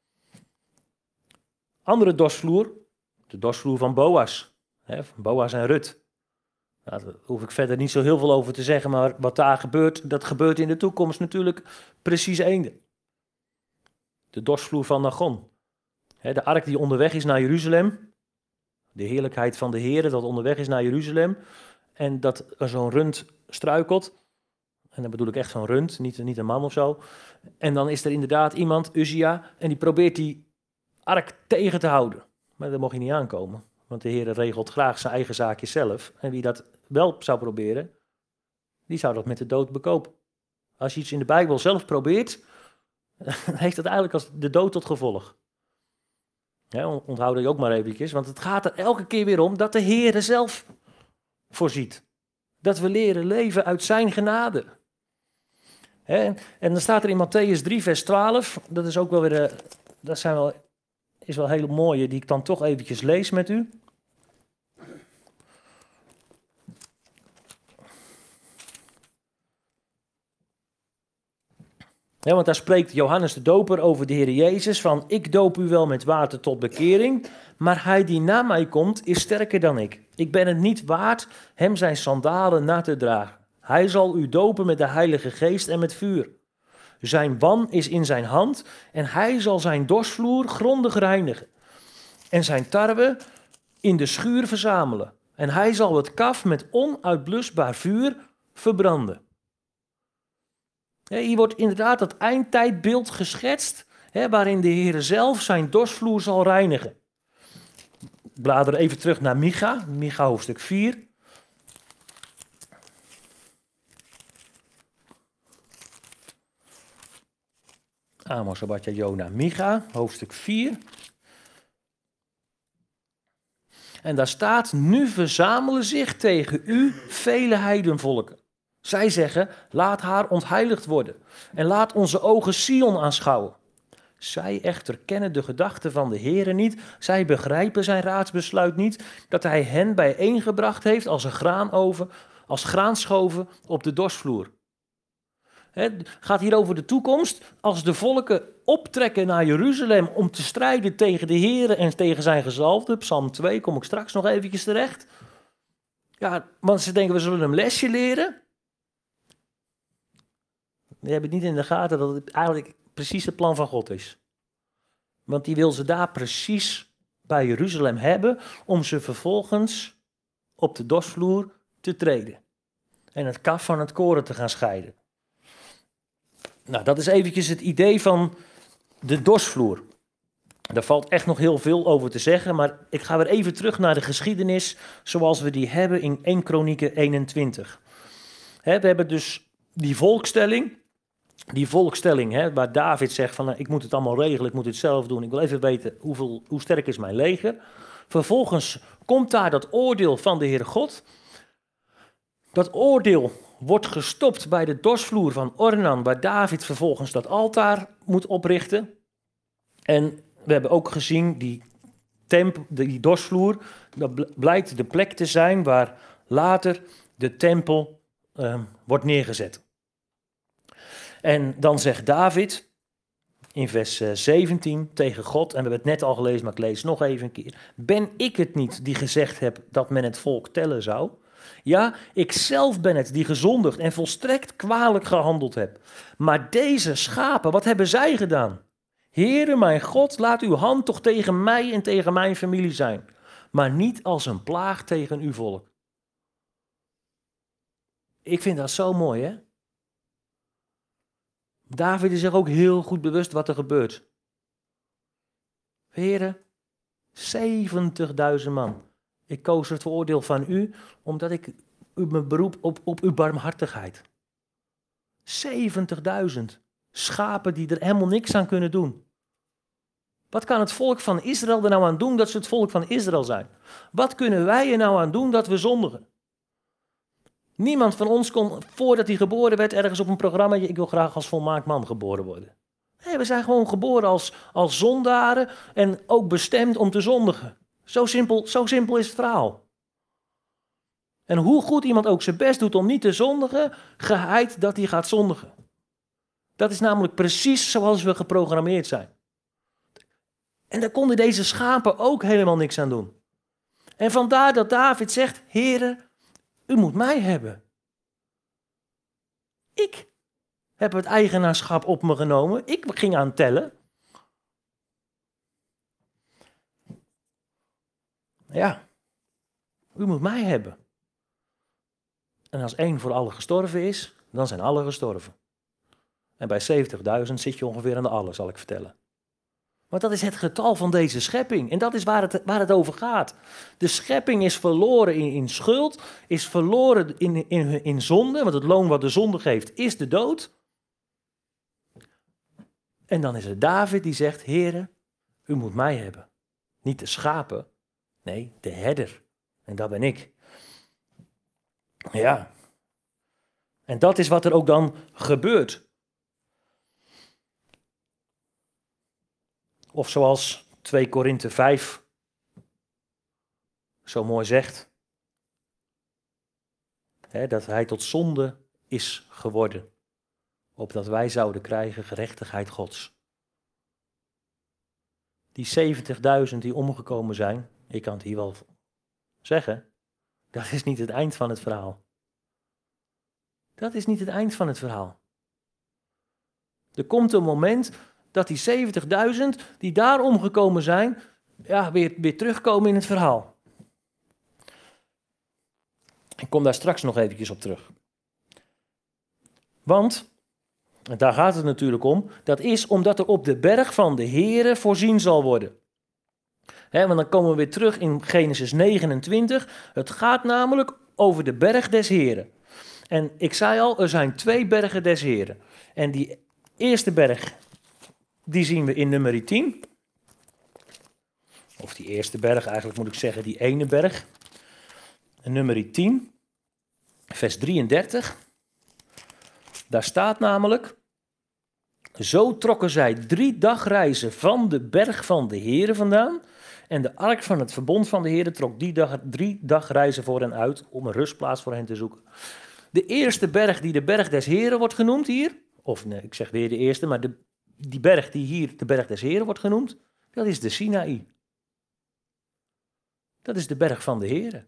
Andere dorsvloer, de dorsvloer van Boas. He, van Boas en Rut. Nou, daar hoef ik verder niet zo heel veel over te zeggen, maar wat daar gebeurt, dat gebeurt in de toekomst natuurlijk precies eende. De dorsvloer van Nagon. He, de ark die onderweg is naar Jeruzalem. De heerlijkheid van de Heere dat onderweg is naar Jeruzalem. En dat er zo'n rund struikelt. En dan bedoel ik echt zo'n rund, niet, niet een man of zo. En dan is er inderdaad iemand, Uzia, en die probeert die ark tegen te houden. Maar daar mocht hij niet aankomen. Want de Heer regelt graag zijn eigen zaakjes zelf. En wie dat wel zou proberen, die zou dat met de dood bekopen. Als je iets in de Bijbel zelf probeert, heeft dat eigenlijk als de dood tot gevolg. Ja, onthoud dat ook maar eventjes, want het gaat er elke keer weer om dat de Heer zelf voorziet. Dat we leren leven uit zijn genade. He, en dan staat er in Matthäus drie vers twaalf, dat is ook wel weer, uh, dat zijn wel, is wel hele mooie, die ik dan toch eventjes lees met u. Ja, want daar spreekt Johannes de Doper over de Heer Jezus van, ik doop u wel met water tot bekering, maar hij die na mij komt is sterker dan ik. Ik ben het niet waard hem zijn sandalen na te dragen. Hij zal u dopen met de Heilige Geest en met vuur. Zijn wan is in zijn hand en hij zal zijn dorsvloer grondig reinigen. En zijn tarwe in de schuur verzamelen. En hij zal het kaf met onuitblusbaar vuur verbranden. Hier wordt inderdaad dat eindtijdbeeld geschetst, hè, waarin de Heer zelf zijn dorsvloer zal reinigen. Ik blader even terug naar Micha, Micha hoofdstuk vier. Amos, Obadja, Jona, Micha, hoofdstuk vier. En daar staat, nu verzamelen zich tegen u vele heidenvolken. Zij zeggen, laat haar ontheiligd worden en laat onze ogen Sion aanschouwen. Zij echter kennen de gedachten van de Heere niet, zij begrijpen zijn raadsbesluit niet, dat hij hen bijeengebracht heeft als een graanoven, als graanschoven op de dorsvloer. Het gaat hier over de toekomst, als de volken optrekken naar Jeruzalem om te strijden tegen de Heere en tegen zijn gezalfde, Psalm twee, kom ik straks nog eventjes terecht. Ja, want ze denken, we zullen een lesje leren. Die hebben niet in de gaten dat het eigenlijk precies het plan van God is. Want die wil ze daar precies bij Jeruzalem hebben, om ze vervolgens op de dorsvloer te treden. En het kaf van het koren te gaan scheiden. Nou, dat is eventjes het idee van de dorsvloer. Daar valt echt nog heel veel over te zeggen, maar ik ga weer even terug naar de geschiedenis zoals we die hebben in eerste Kronieken eenentwintig. He, we hebben dus die volkstelling, die volkstelling he, waar David zegt van nou, ik moet het allemaal regelen, ik moet het zelf doen, ik wil even weten hoeveel, hoe sterk is mijn leger. Vervolgens komt daar dat oordeel van de Heere God. Dat oordeel wordt gestopt bij de dorsvloer van Ornan, waar David vervolgens dat altaar moet oprichten. En we hebben ook gezien, die, temp, die dorsvloer, dat blijkt de plek te zijn waar later de tempel uh, wordt neergezet. En dan zegt David in vers zeventien tegen God, en we hebben het net al gelezen, maar ik lees het nog even een keer. Ben ik het niet die gezegd heb dat men het volk tellen zou? Ja, ik zelf ben het die gezondigd en volstrekt kwalijk gehandeld heb. Maar deze schapen, wat hebben zij gedaan? Heere mijn God, laat uw hand toch tegen mij en tegen mijn familie zijn, maar niet als een plaag tegen uw volk. Ik vind dat zo mooi, hè? David is zich ook heel goed bewust wat er gebeurt. Heere, zeventigduizend man. Ik koos het voordeel van u, omdat ik me beroep op, op uw barmhartigheid. zeventigduizend schapen die er helemaal niks aan kunnen doen. Wat kan het volk van Israël er nou aan doen dat ze het volk van Israël zijn? Wat kunnen wij er nou aan doen dat we zondigen? Niemand van ons kon, voordat hij geboren werd, ergens op een programma, ik wil graag als volmaakt man geboren worden. Nee, we zijn gewoon geboren als, als zondaren en ook bestemd om te zondigen. Zo simpel, zo simpel is het verhaal. En hoe goed iemand ook zijn best doet om niet te zondigen, geheid dat hij gaat zondigen. Dat is namelijk precies zoals we geprogrammeerd zijn. En daar konden deze schapen ook helemaal niks aan doen. En vandaar dat David zegt, Heere, u moet mij hebben. Ik heb het eigenaarschap op me genomen. Ik ging aan tellen. Ja, u moet mij hebben. En als één voor allen gestorven is, dan zijn alle gestorven. En bij zeventigduizend zit je ongeveer aan de alle, zal ik vertellen. Maar dat is het getal van deze schepping. En dat is waar het, waar het over gaat. De schepping is verloren in, in schuld, is verloren in, in, in zonde, want het loon wat de zonde geeft is de dood. En dan is het David die zegt, Heere, u moet mij hebben. Niet de schapen, nee, de herder. En dat ben ik. Ja. En dat is wat er ook dan gebeurt. Of zoals twee Korinthe vijf zo mooi zegt, hè, dat hij tot zonde is geworden, opdat wij zouden krijgen gerechtigheid Gods. Die zeventigduizend die omgekomen zijn, ik kan het hier wel zeggen, dat is niet het eind van het verhaal. Dat is niet het eind van het verhaal. Er komt een moment dat die zeventigduizend die daar omgekomen zijn, ja, weer, weer terugkomen in het verhaal. Ik kom daar straks nog eventjes op terug. Want, en daar gaat het natuurlijk om, dat is omdat er op de berg van de Heere voorzien zal worden. He, want dan komen we weer terug in Genesis negenentwintig. Het gaat namelijk over de berg des Heeren. En ik zei al, er zijn twee bergen des Heeren. En die eerste berg, die zien we in nummer tien. Of die eerste berg, eigenlijk moet ik zeggen, die ene berg. En nummer tien, vers drieëndertig. Daar staat namelijk, zo trokken zij drie dagreizen van de berg van de Heere vandaan. En de ark van het verbond van de Heere trok die dag, drie dagreizen voor hen uit om een rustplaats voor hen te zoeken. De eerste berg die de berg des Heeren wordt genoemd hier, of nee, ik zeg weer de eerste, maar de, die berg die hier de berg des Heeren wordt genoemd, dat is de Sinaï. Dat is de berg van de Heere.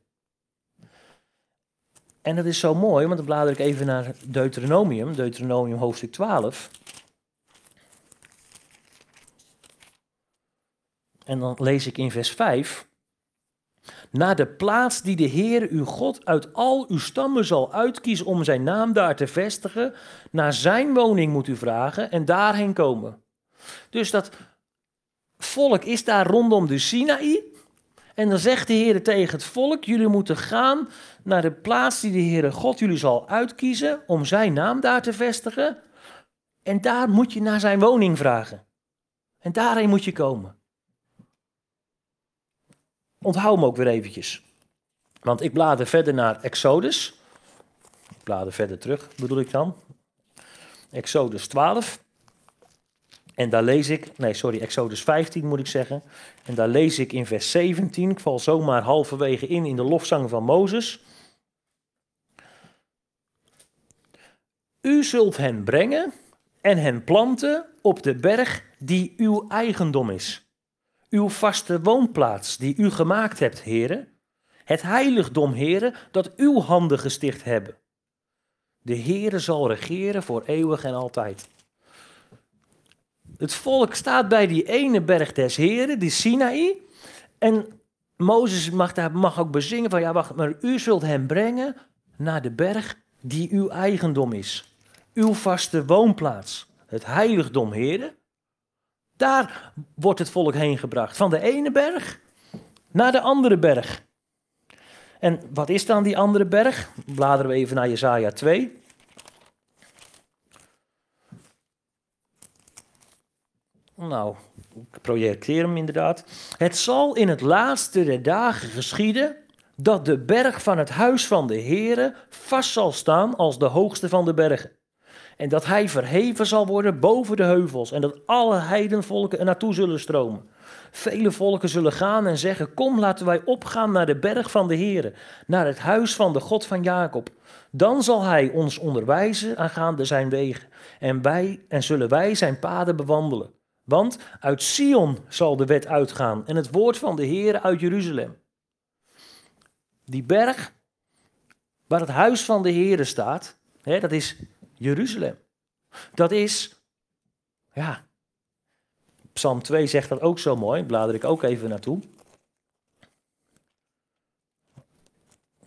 En dat is zo mooi, want dan blader ik even naar Deuteronomium, Deuteronomium hoofdstuk twaalf. En dan lees ik in vers vijf. Naar de plaats die de Heer uw God uit al uw stammen zal uitkiezen om zijn naam daar te vestigen, naar zijn woning moet u vragen en daarheen komen. Dus dat volk is daar rondom de Sinaï. En dan zegt de Heer tegen het volk, jullie moeten gaan naar de plaats die de Heere God jullie zal uitkiezen om zijn naam daar te vestigen. En daar moet je naar zijn woning vragen. En daarheen moet je komen. Onthoud hem ook weer eventjes. Want ik blader verder naar Exodus. Ik blader verder terug, bedoel ik dan. Exodus twaalf. En daar lees ik, nee sorry, Exodus vijftien moet ik zeggen. En daar lees ik in vers zeventien, ik val zomaar halverwege in in de lofzang van Mozes. U zult hen brengen en hen planten op de berg die uw eigendom is. Uw vaste woonplaats die u gemaakt hebt, Heere. Het heiligdom, Heere, dat uw handen gesticht hebben. De Heere zal regeren voor eeuwig en altijd. Het volk staat bij die ene berg des Heeren, die Sinaï. En Mozes mag daar mag ook bezingen van, ja wacht, maar u zult hen brengen naar de berg die uw eigendom is. Uw vaste woonplaats, het heiligdom, Heere. Daar wordt het volk heen gebracht, van de ene berg naar de andere berg. En wat is dan die andere berg? Bladeren we even naar Jesaja twee. Nou, ik projecteer hem inderdaad. Het zal in het laatste der dagen geschieden dat de berg van het huis van de Heere vast zal staan als de hoogste van de bergen. En dat hij verheven zal worden boven de heuvels en dat alle heidenvolken er naartoe zullen stromen. Vele volken zullen gaan en zeggen, kom laten wij opgaan naar de berg van de Heere, naar het huis van de God van Jacob. Dan zal hij ons onderwijzen aangaande zijn wegen en, wij, en zullen wij zijn paden bewandelen. Want uit Sion zal de wet uitgaan en het woord van de Heere uit Jeruzalem. Die berg waar het huis van de Heere staat, hè, dat is Jeruzalem. Dat is, ja, Psalm twee zegt dat ook zo mooi, blader ik ook even naartoe.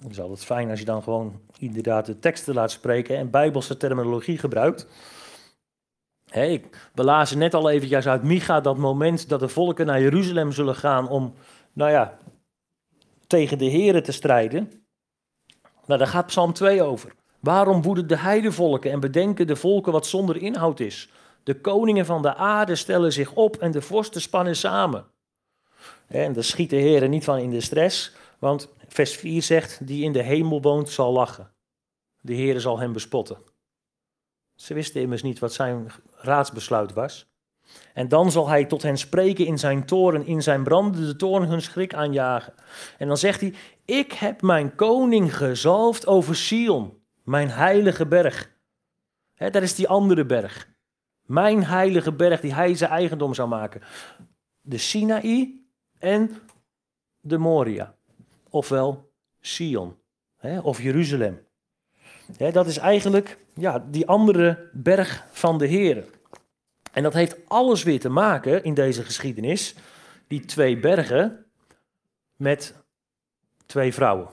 Het is altijd fijn als je dan gewoon inderdaad de teksten laat spreken en bijbelse terminologie gebruikt. He, ik, we lazen net al eventjes uit Micha dat moment dat de volken naar Jeruzalem zullen gaan om, nou ja, tegen de Here te strijden. Nou, daar gaat Psalm twee over. Waarom woeden de heidevolken en bedenken de volken wat zonder inhoud is? De koningen van de aarde stellen zich op en de vorsten spannen samen. En daar schiet de Heer niet van in de stress, want vers vier zegt, die in de hemel woont zal lachen. De Heer zal hem bespotten. Ze wisten immers niet wat zijn raadsbesluit was. En dan zal hij tot hen spreken in zijn toorn, in zijn brandende toorn hun schrik aanjagen. En dan zegt hij, ik heb mijn koning gezalfd over Sion, mijn heilige berg. He, dat is die andere berg. Mijn heilige berg die hij zijn eigendom zou maken. De Sinaï en de Moria, ofwel Sion, hè, of Jeruzalem. Hè, dat is eigenlijk ja, die andere berg van de Heere. En dat heeft alles weer te maken in deze geschiedenis, die twee bergen, met twee vrouwen.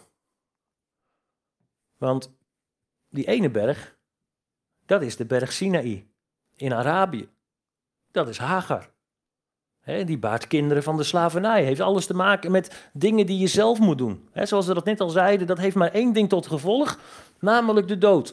Want die ene berg, dat is de berg Sinaï in Arabië. Dat is Hagar. He, die baart kinderen van de slavernij. Heeft alles te maken met dingen die je zelf moet doen. He, zoals we dat net al zeiden, dat heeft maar één ding tot gevolg, namelijk de dood.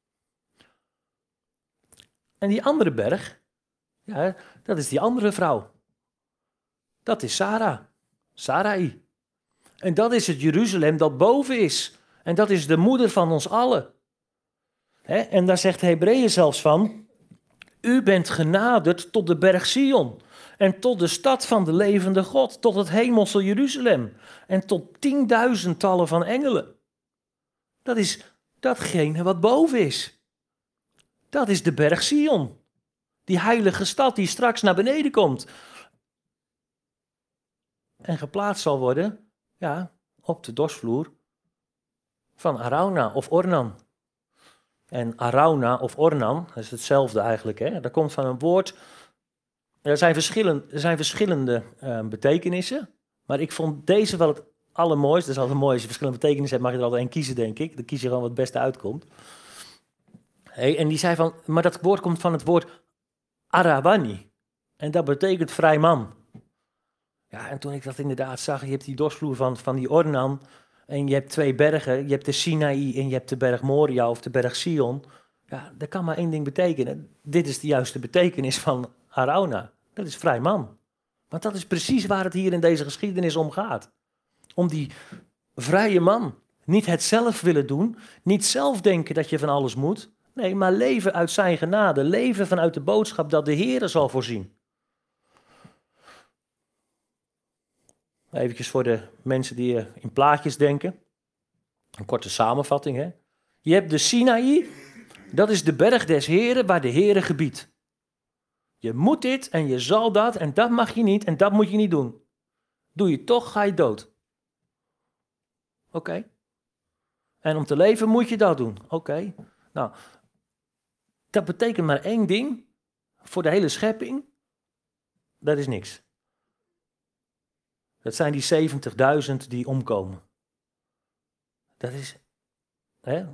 En die andere berg, ja, dat is die andere vrouw. Dat is Sarah. Sarai. En dat is het Jeruzalem dat boven is. En dat is de moeder van ons allen. He, en daar zegt de Hebreeën zelfs van, u bent genaderd tot de berg Sion. En tot de stad van de levende God, tot het hemelse Jeruzalem. En tot tienduizendtallen van engelen. Dat is datgene wat boven is. Dat is de berg Sion. Die heilige stad die straks naar beneden komt. En geplaatst zal worden, ja, op de dorsvloer van Arauna of Ornan. En Arauna of Ornan, dat is hetzelfde eigenlijk, hè? Dat komt van een woord. Er zijn verschillende, er zijn verschillende uh, betekenissen, maar ik vond deze wel het allermooiste. Dat is altijd mooi, als je verschillende betekenissen hebt, mag je er altijd één kiezen, denk ik. Dan kies je gewoon wat het beste uitkomt. Hey, en die zei van, maar dat woord komt van het woord Arawani. En dat betekent vrij man. Ja, en toen ik dat inderdaad zag, je hebt die dorsvloer van, van die Ornan, en je hebt twee bergen, je hebt de Sinaï en je hebt de berg Moria of de berg Sion. Ja, dat kan maar één ding betekenen. Dit is de juiste betekenis van Arauna. Dat is vrij man. Want dat is precies waar het hier in deze geschiedenis om gaat. Om die vrije man. Niet het zelf willen doen. Niet zelf denken dat je van alles moet. Nee, maar leven uit zijn genade. Leven vanuit de boodschap dat de Heere zal voorzien. Even voor de mensen die in plaatjes denken. Een korte samenvatting. Hè? Je hebt de Sinaï. Dat is de berg des Heeren waar de Heere gebiedt. Je moet dit en je zal dat en dat mag je niet en dat moet je niet doen. Doe je toch, ga je dood. Oké. Okay. En om te leven moet je dat doen. Oké. Okay. Nou, dat betekent maar één ding voor de hele schepping. Dat is niks. Dat zijn die zeventigduizend die omkomen. Dat is, hè?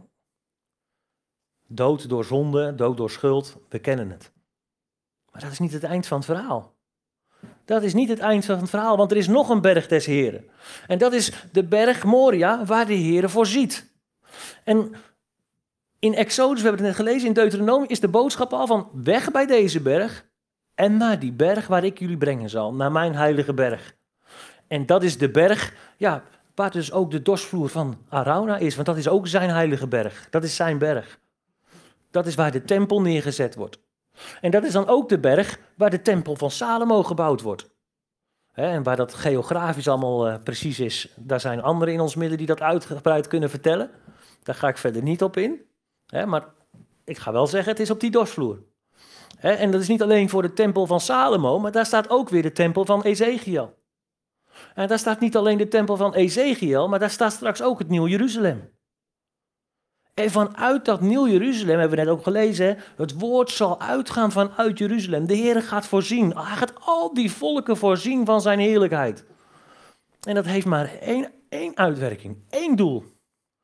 Dood door zonde, dood door schuld, we kennen het. Maar dat is niet het eind van het verhaal. Dat is niet het eind van het verhaal, want er is nog een berg des Heren. En dat is de berg Moria, waar de Heere voorziet. En in Exodus, we hebben het net gelezen, in Deuteronomie is de boodschap al van weg bij deze berg en naar die berg waar ik jullie brengen zal, naar mijn heilige berg. En dat is de berg, ja, waar dus ook de dorsvloer van Arauna is, want dat is ook zijn heilige berg. Dat is zijn berg. Dat is waar de tempel neergezet wordt. En dat is dan ook de berg waar de tempel van Salomo gebouwd wordt. He, en waar dat geografisch allemaal uh, precies is, daar zijn anderen in ons midden die dat uitgebreid kunnen vertellen. Daar ga ik verder niet op in. He, maar ik ga wel zeggen, het is op die dorsvloer. He, en dat is niet alleen voor de tempel van Salomo, maar daar staat ook weer de tempel van Ezekiel. En daar staat niet alleen de tempel van Ezekiel, maar daar staat straks ook het Nieuw Jeruzalem. En vanuit dat Nieuw Jeruzalem, hebben we net ook gelezen, het woord zal uitgaan vanuit Jeruzalem. De Heer gaat voorzien, hij gaat al die volken voorzien van zijn heerlijkheid. En dat heeft maar één, één uitwerking, één doel.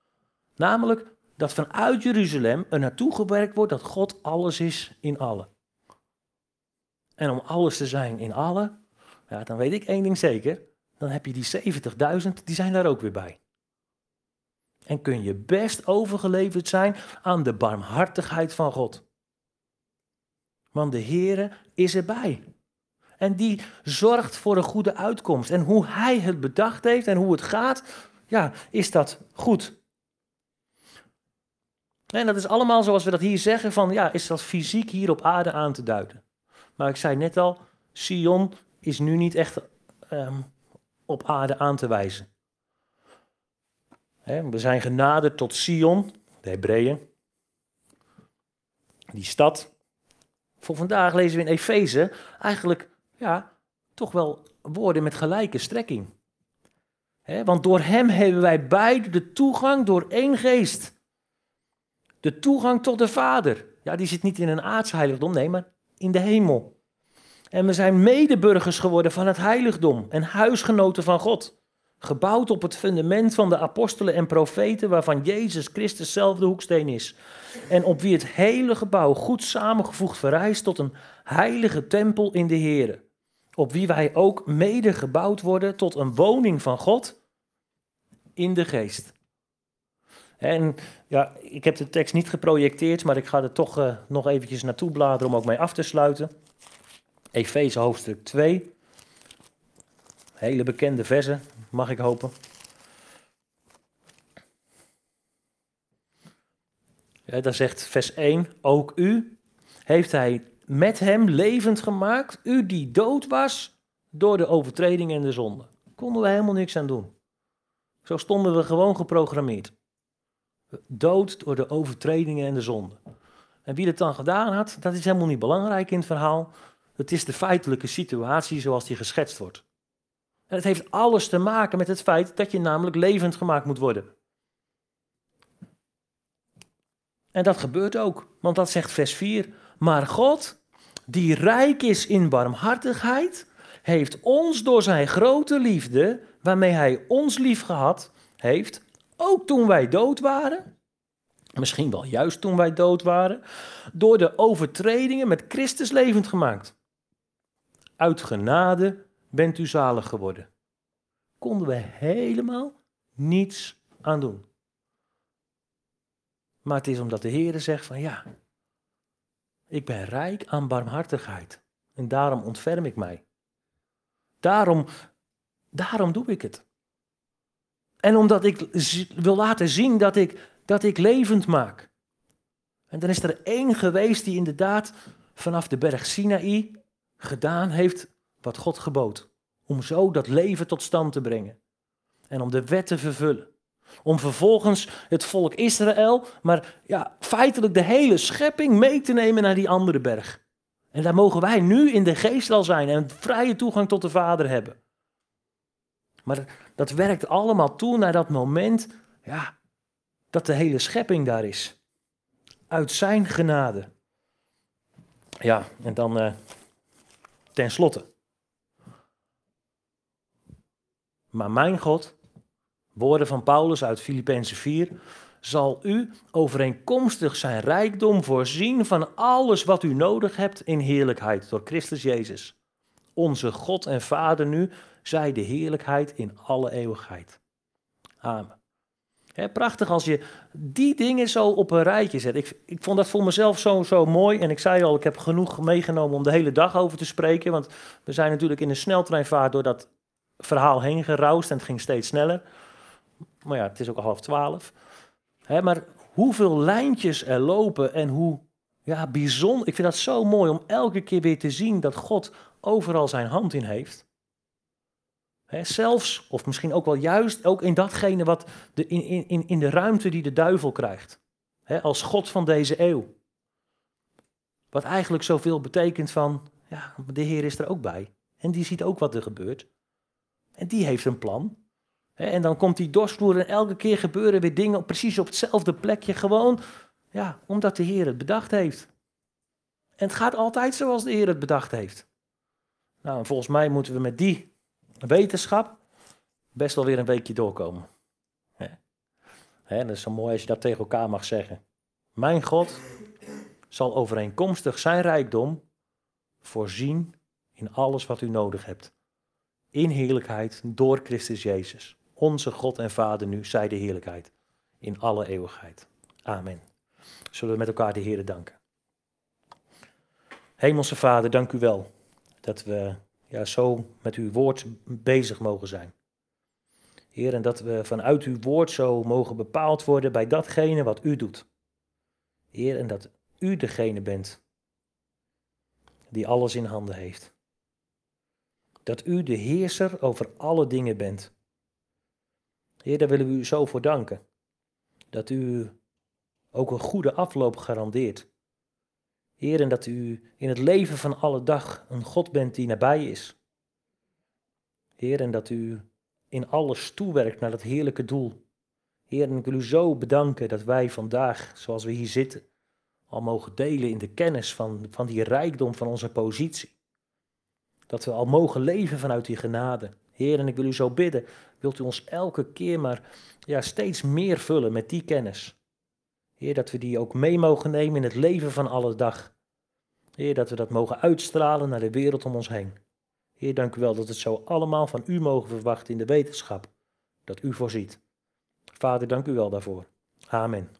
Namelijk dat vanuit Jeruzalem er naartoe gewerkt wordt dat God alles is in allen. En om alles te zijn in allen, ja, dan weet ik één ding zeker, dan heb je die zeventigduizend, die zijn daar ook weer bij. En kun je best overgeleverd zijn aan de barmhartigheid van God. Want de Heere is erbij. En die zorgt voor een goede uitkomst. En hoe hij het bedacht heeft en hoe het gaat, ja, is dat goed. En dat is allemaal zoals we dat hier zeggen, van ja, is dat fysiek hier op aarde aan te duiden. Maar ik zei net al, Sion is nu niet echt um, op aarde aan te wijzen. He, we zijn genaderd tot Sion, de Hebreeën, die stad. Voor vandaag lezen we in Efeze eigenlijk, ja, toch wel woorden met gelijke strekking. He, want door hem hebben wij beide de toegang door één geest. De toegang tot de Vader. Ja, die zit niet in een aards heiligdom, nee, maar in de hemel. En we zijn medeburgers geworden van het heiligdom en huisgenoten van God. Gebouwd op het fundament van de apostelen en profeten, waarvan Jezus Christus zelf de hoeksteen is. En op wie het hele gebouw goed samengevoegd verrijst tot een heilige tempel in de Here. Op wie wij ook mede gebouwd worden tot een woning van God in de geest. En ja, ik heb de tekst niet geprojecteerd, maar ik ga er toch uh, nog eventjes naartoe bladeren om ook mee af te sluiten. Efeze hoofdstuk twee. Hele bekende versen, mag ik hopen. Ja, daar zegt vers één, ook u heeft hij met hem levend gemaakt, u die dood was door de overtreding en de zonde. Konden we helemaal niks aan doen. Zo stonden we gewoon geprogrammeerd. Dood door de overtredingen en de zonde. En wie het dan gedaan had, dat is helemaal niet belangrijk in het verhaal. Het is de feitelijke situatie zoals die geschetst wordt. En het heeft alles te maken met het feit dat je namelijk levend gemaakt moet worden. En dat gebeurt ook, want dat zegt vers vier. Maar God, die rijk is in barmhartigheid, heeft ons door zijn grote liefde, waarmee hij ons lief gehad heeft, ook toen wij dood waren, misschien wel juist toen wij dood waren, door de overtredingen met Christus levend gemaakt. Uit genade bent u zalig geworden. Konden we helemaal niets aan doen. Maar het is omdat de Heere zegt van ja, ik ben rijk aan barmhartigheid. En daarom ontferm ik mij. Daarom, daarom doe ik het. En omdat ik wil laten zien dat ik, dat ik levend maak. En dan is er één geweest die inderdaad vanaf de berg Sinaï gedaan heeft wat God gebood. Om zo dat leven tot stand te brengen. En om de wet te vervullen. Om vervolgens het volk Israël, maar ja, feitelijk de hele schepping mee te nemen naar die andere berg. En daar mogen wij nu in de geest al zijn en vrije toegang tot de Vader hebben. Maar dat werkt allemaal toe naar dat moment, ja, dat de hele schepping daar is. Uit zijn genade. Ja, en dan uh, ten slotte. Maar mijn God, woorden van Paulus uit Filippenzen vier, zal u overeenkomstig zijn rijkdom voorzien van alles wat u nodig hebt in heerlijkheid door Christus Jezus. Onze God en Vader nu, zij de heerlijkheid in alle eeuwigheid. Amen. He, prachtig als je die dingen zo op een rijtje zet. Ik, ik vond dat voor mezelf zo, zo mooi. En ik zei al, ik heb genoeg meegenomen om de hele dag over te spreken. Want we zijn natuurlijk in een sneltreinvaart door dat verhaal heen geroust en het ging steeds sneller. Maar ja, het is ook al half twaalf. He, maar hoeveel lijntjes er lopen en hoe ja, bijzonder. Ik vind dat zo mooi om elke keer weer te zien dat God overal zijn hand in heeft. He, zelfs, of misschien ook wel juist, ook in datgene wat de, in, in, in de ruimte die de duivel krijgt. He, als God van deze eeuw. Wat eigenlijk zoveel betekent van, ja, de Heer is er ook bij. En die ziet ook wat er gebeurt. En die heeft een plan. He, en dan komt die dorsvloer en elke keer gebeuren weer dingen precies op hetzelfde plekje. Gewoon, ja, omdat de Heer het bedacht heeft. En het gaat altijd zoals de Heer het bedacht heeft. Nou, en volgens mij moeten we met die wetenschap best wel weer een weekje doorkomen. Hè, dat is zo mooi als je dat tegen elkaar mag zeggen. Mijn God zal overeenkomstig zijn rijkdom voorzien in alles wat u nodig hebt. In heerlijkheid door Christus Jezus. Onze God en Vader nu, zij de heerlijkheid. In alle eeuwigheid. Amen. Zullen we met elkaar de Heere danken. Hemelse Vader, dank u wel dat we ja, zo met uw woord bezig mogen zijn. Heer, en dat we vanuit uw woord zo mogen bepaald worden bij datgene wat u doet. Heer, en dat u degene bent die alles in handen heeft. Dat u de heerser over alle dingen bent. Heer, daar willen we u zo voor danken. Dat u ook een goede afloop garandeert. Heer, en dat u in het leven van alle dag een God bent die nabij is. Heer, en dat u in alles toewerkt naar dat heerlijke doel. Heer, en ik wil u zo bedanken dat wij vandaag, zoals we hier zitten, al mogen delen in de kennis van, van die rijkdom van onze positie. Dat we al mogen leven vanuit die genade. Heer, en ik wil u zo bidden, wilt u ons elke keer maar ja, steeds meer vullen met die kennis. Heer, dat we die ook mee mogen nemen in het leven van alle dag. Heer, dat we dat mogen uitstralen naar de wereld om ons heen. Heer, dank u wel dat we het zo allemaal van u mogen verwachten in de wetenschap. Dat u voorziet. Vader, dank u wel daarvoor. Amen.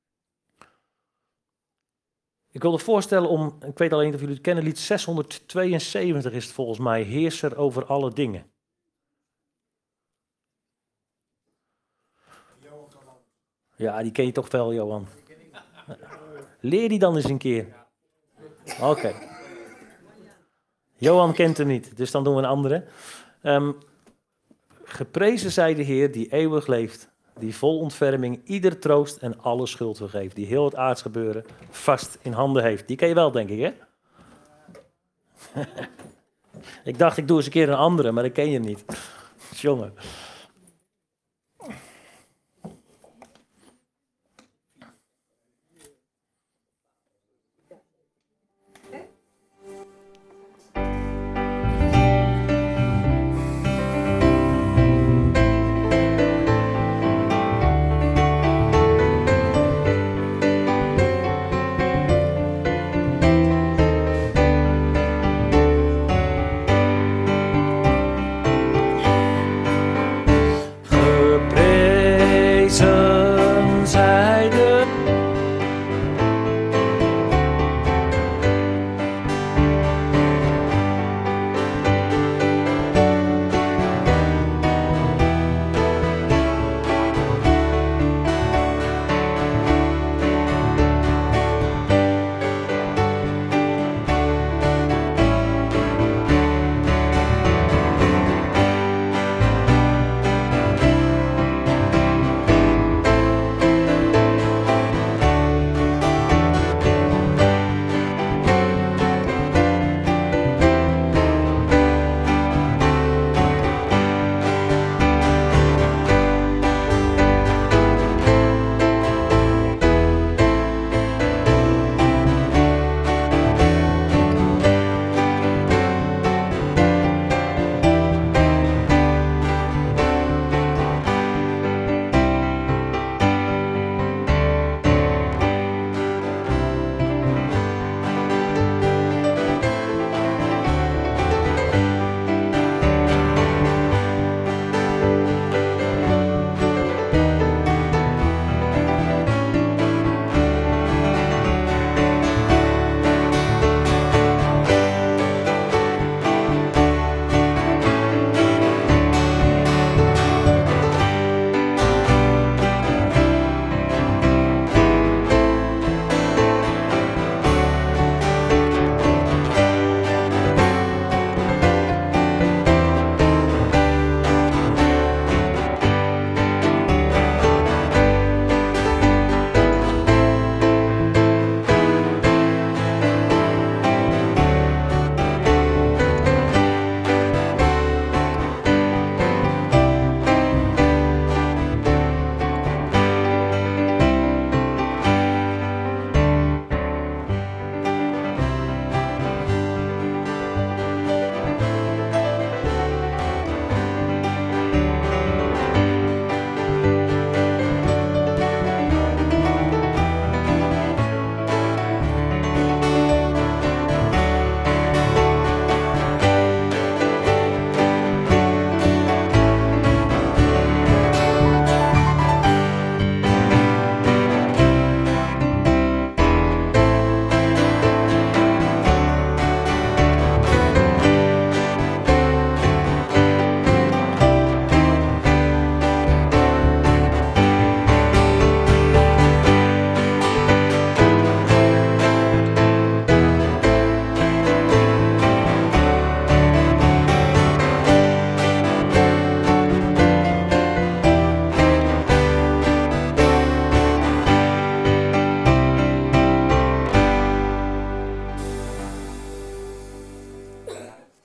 Ik wilde voorstellen om, ik weet alleen niet of jullie het kennen, lied zeshonderdtweeënzeventig is het volgens mij, Heerser over alle dingen. Ja, die ken je toch wel, Johan. Leer die dan eens een keer. Oké. Okay. Johan kent hem niet, dus dan doen we een andere. Um, Geprezen zij de Heer die eeuwig leeft, die vol ontferming ieder troost en alle schuld vergeeft, die heel het aardsgebeuren vast in handen heeft. Die ken je wel, denk ik, hè? Ik dacht, ik doe eens een keer een andere, maar ik ken je niet. Jongen.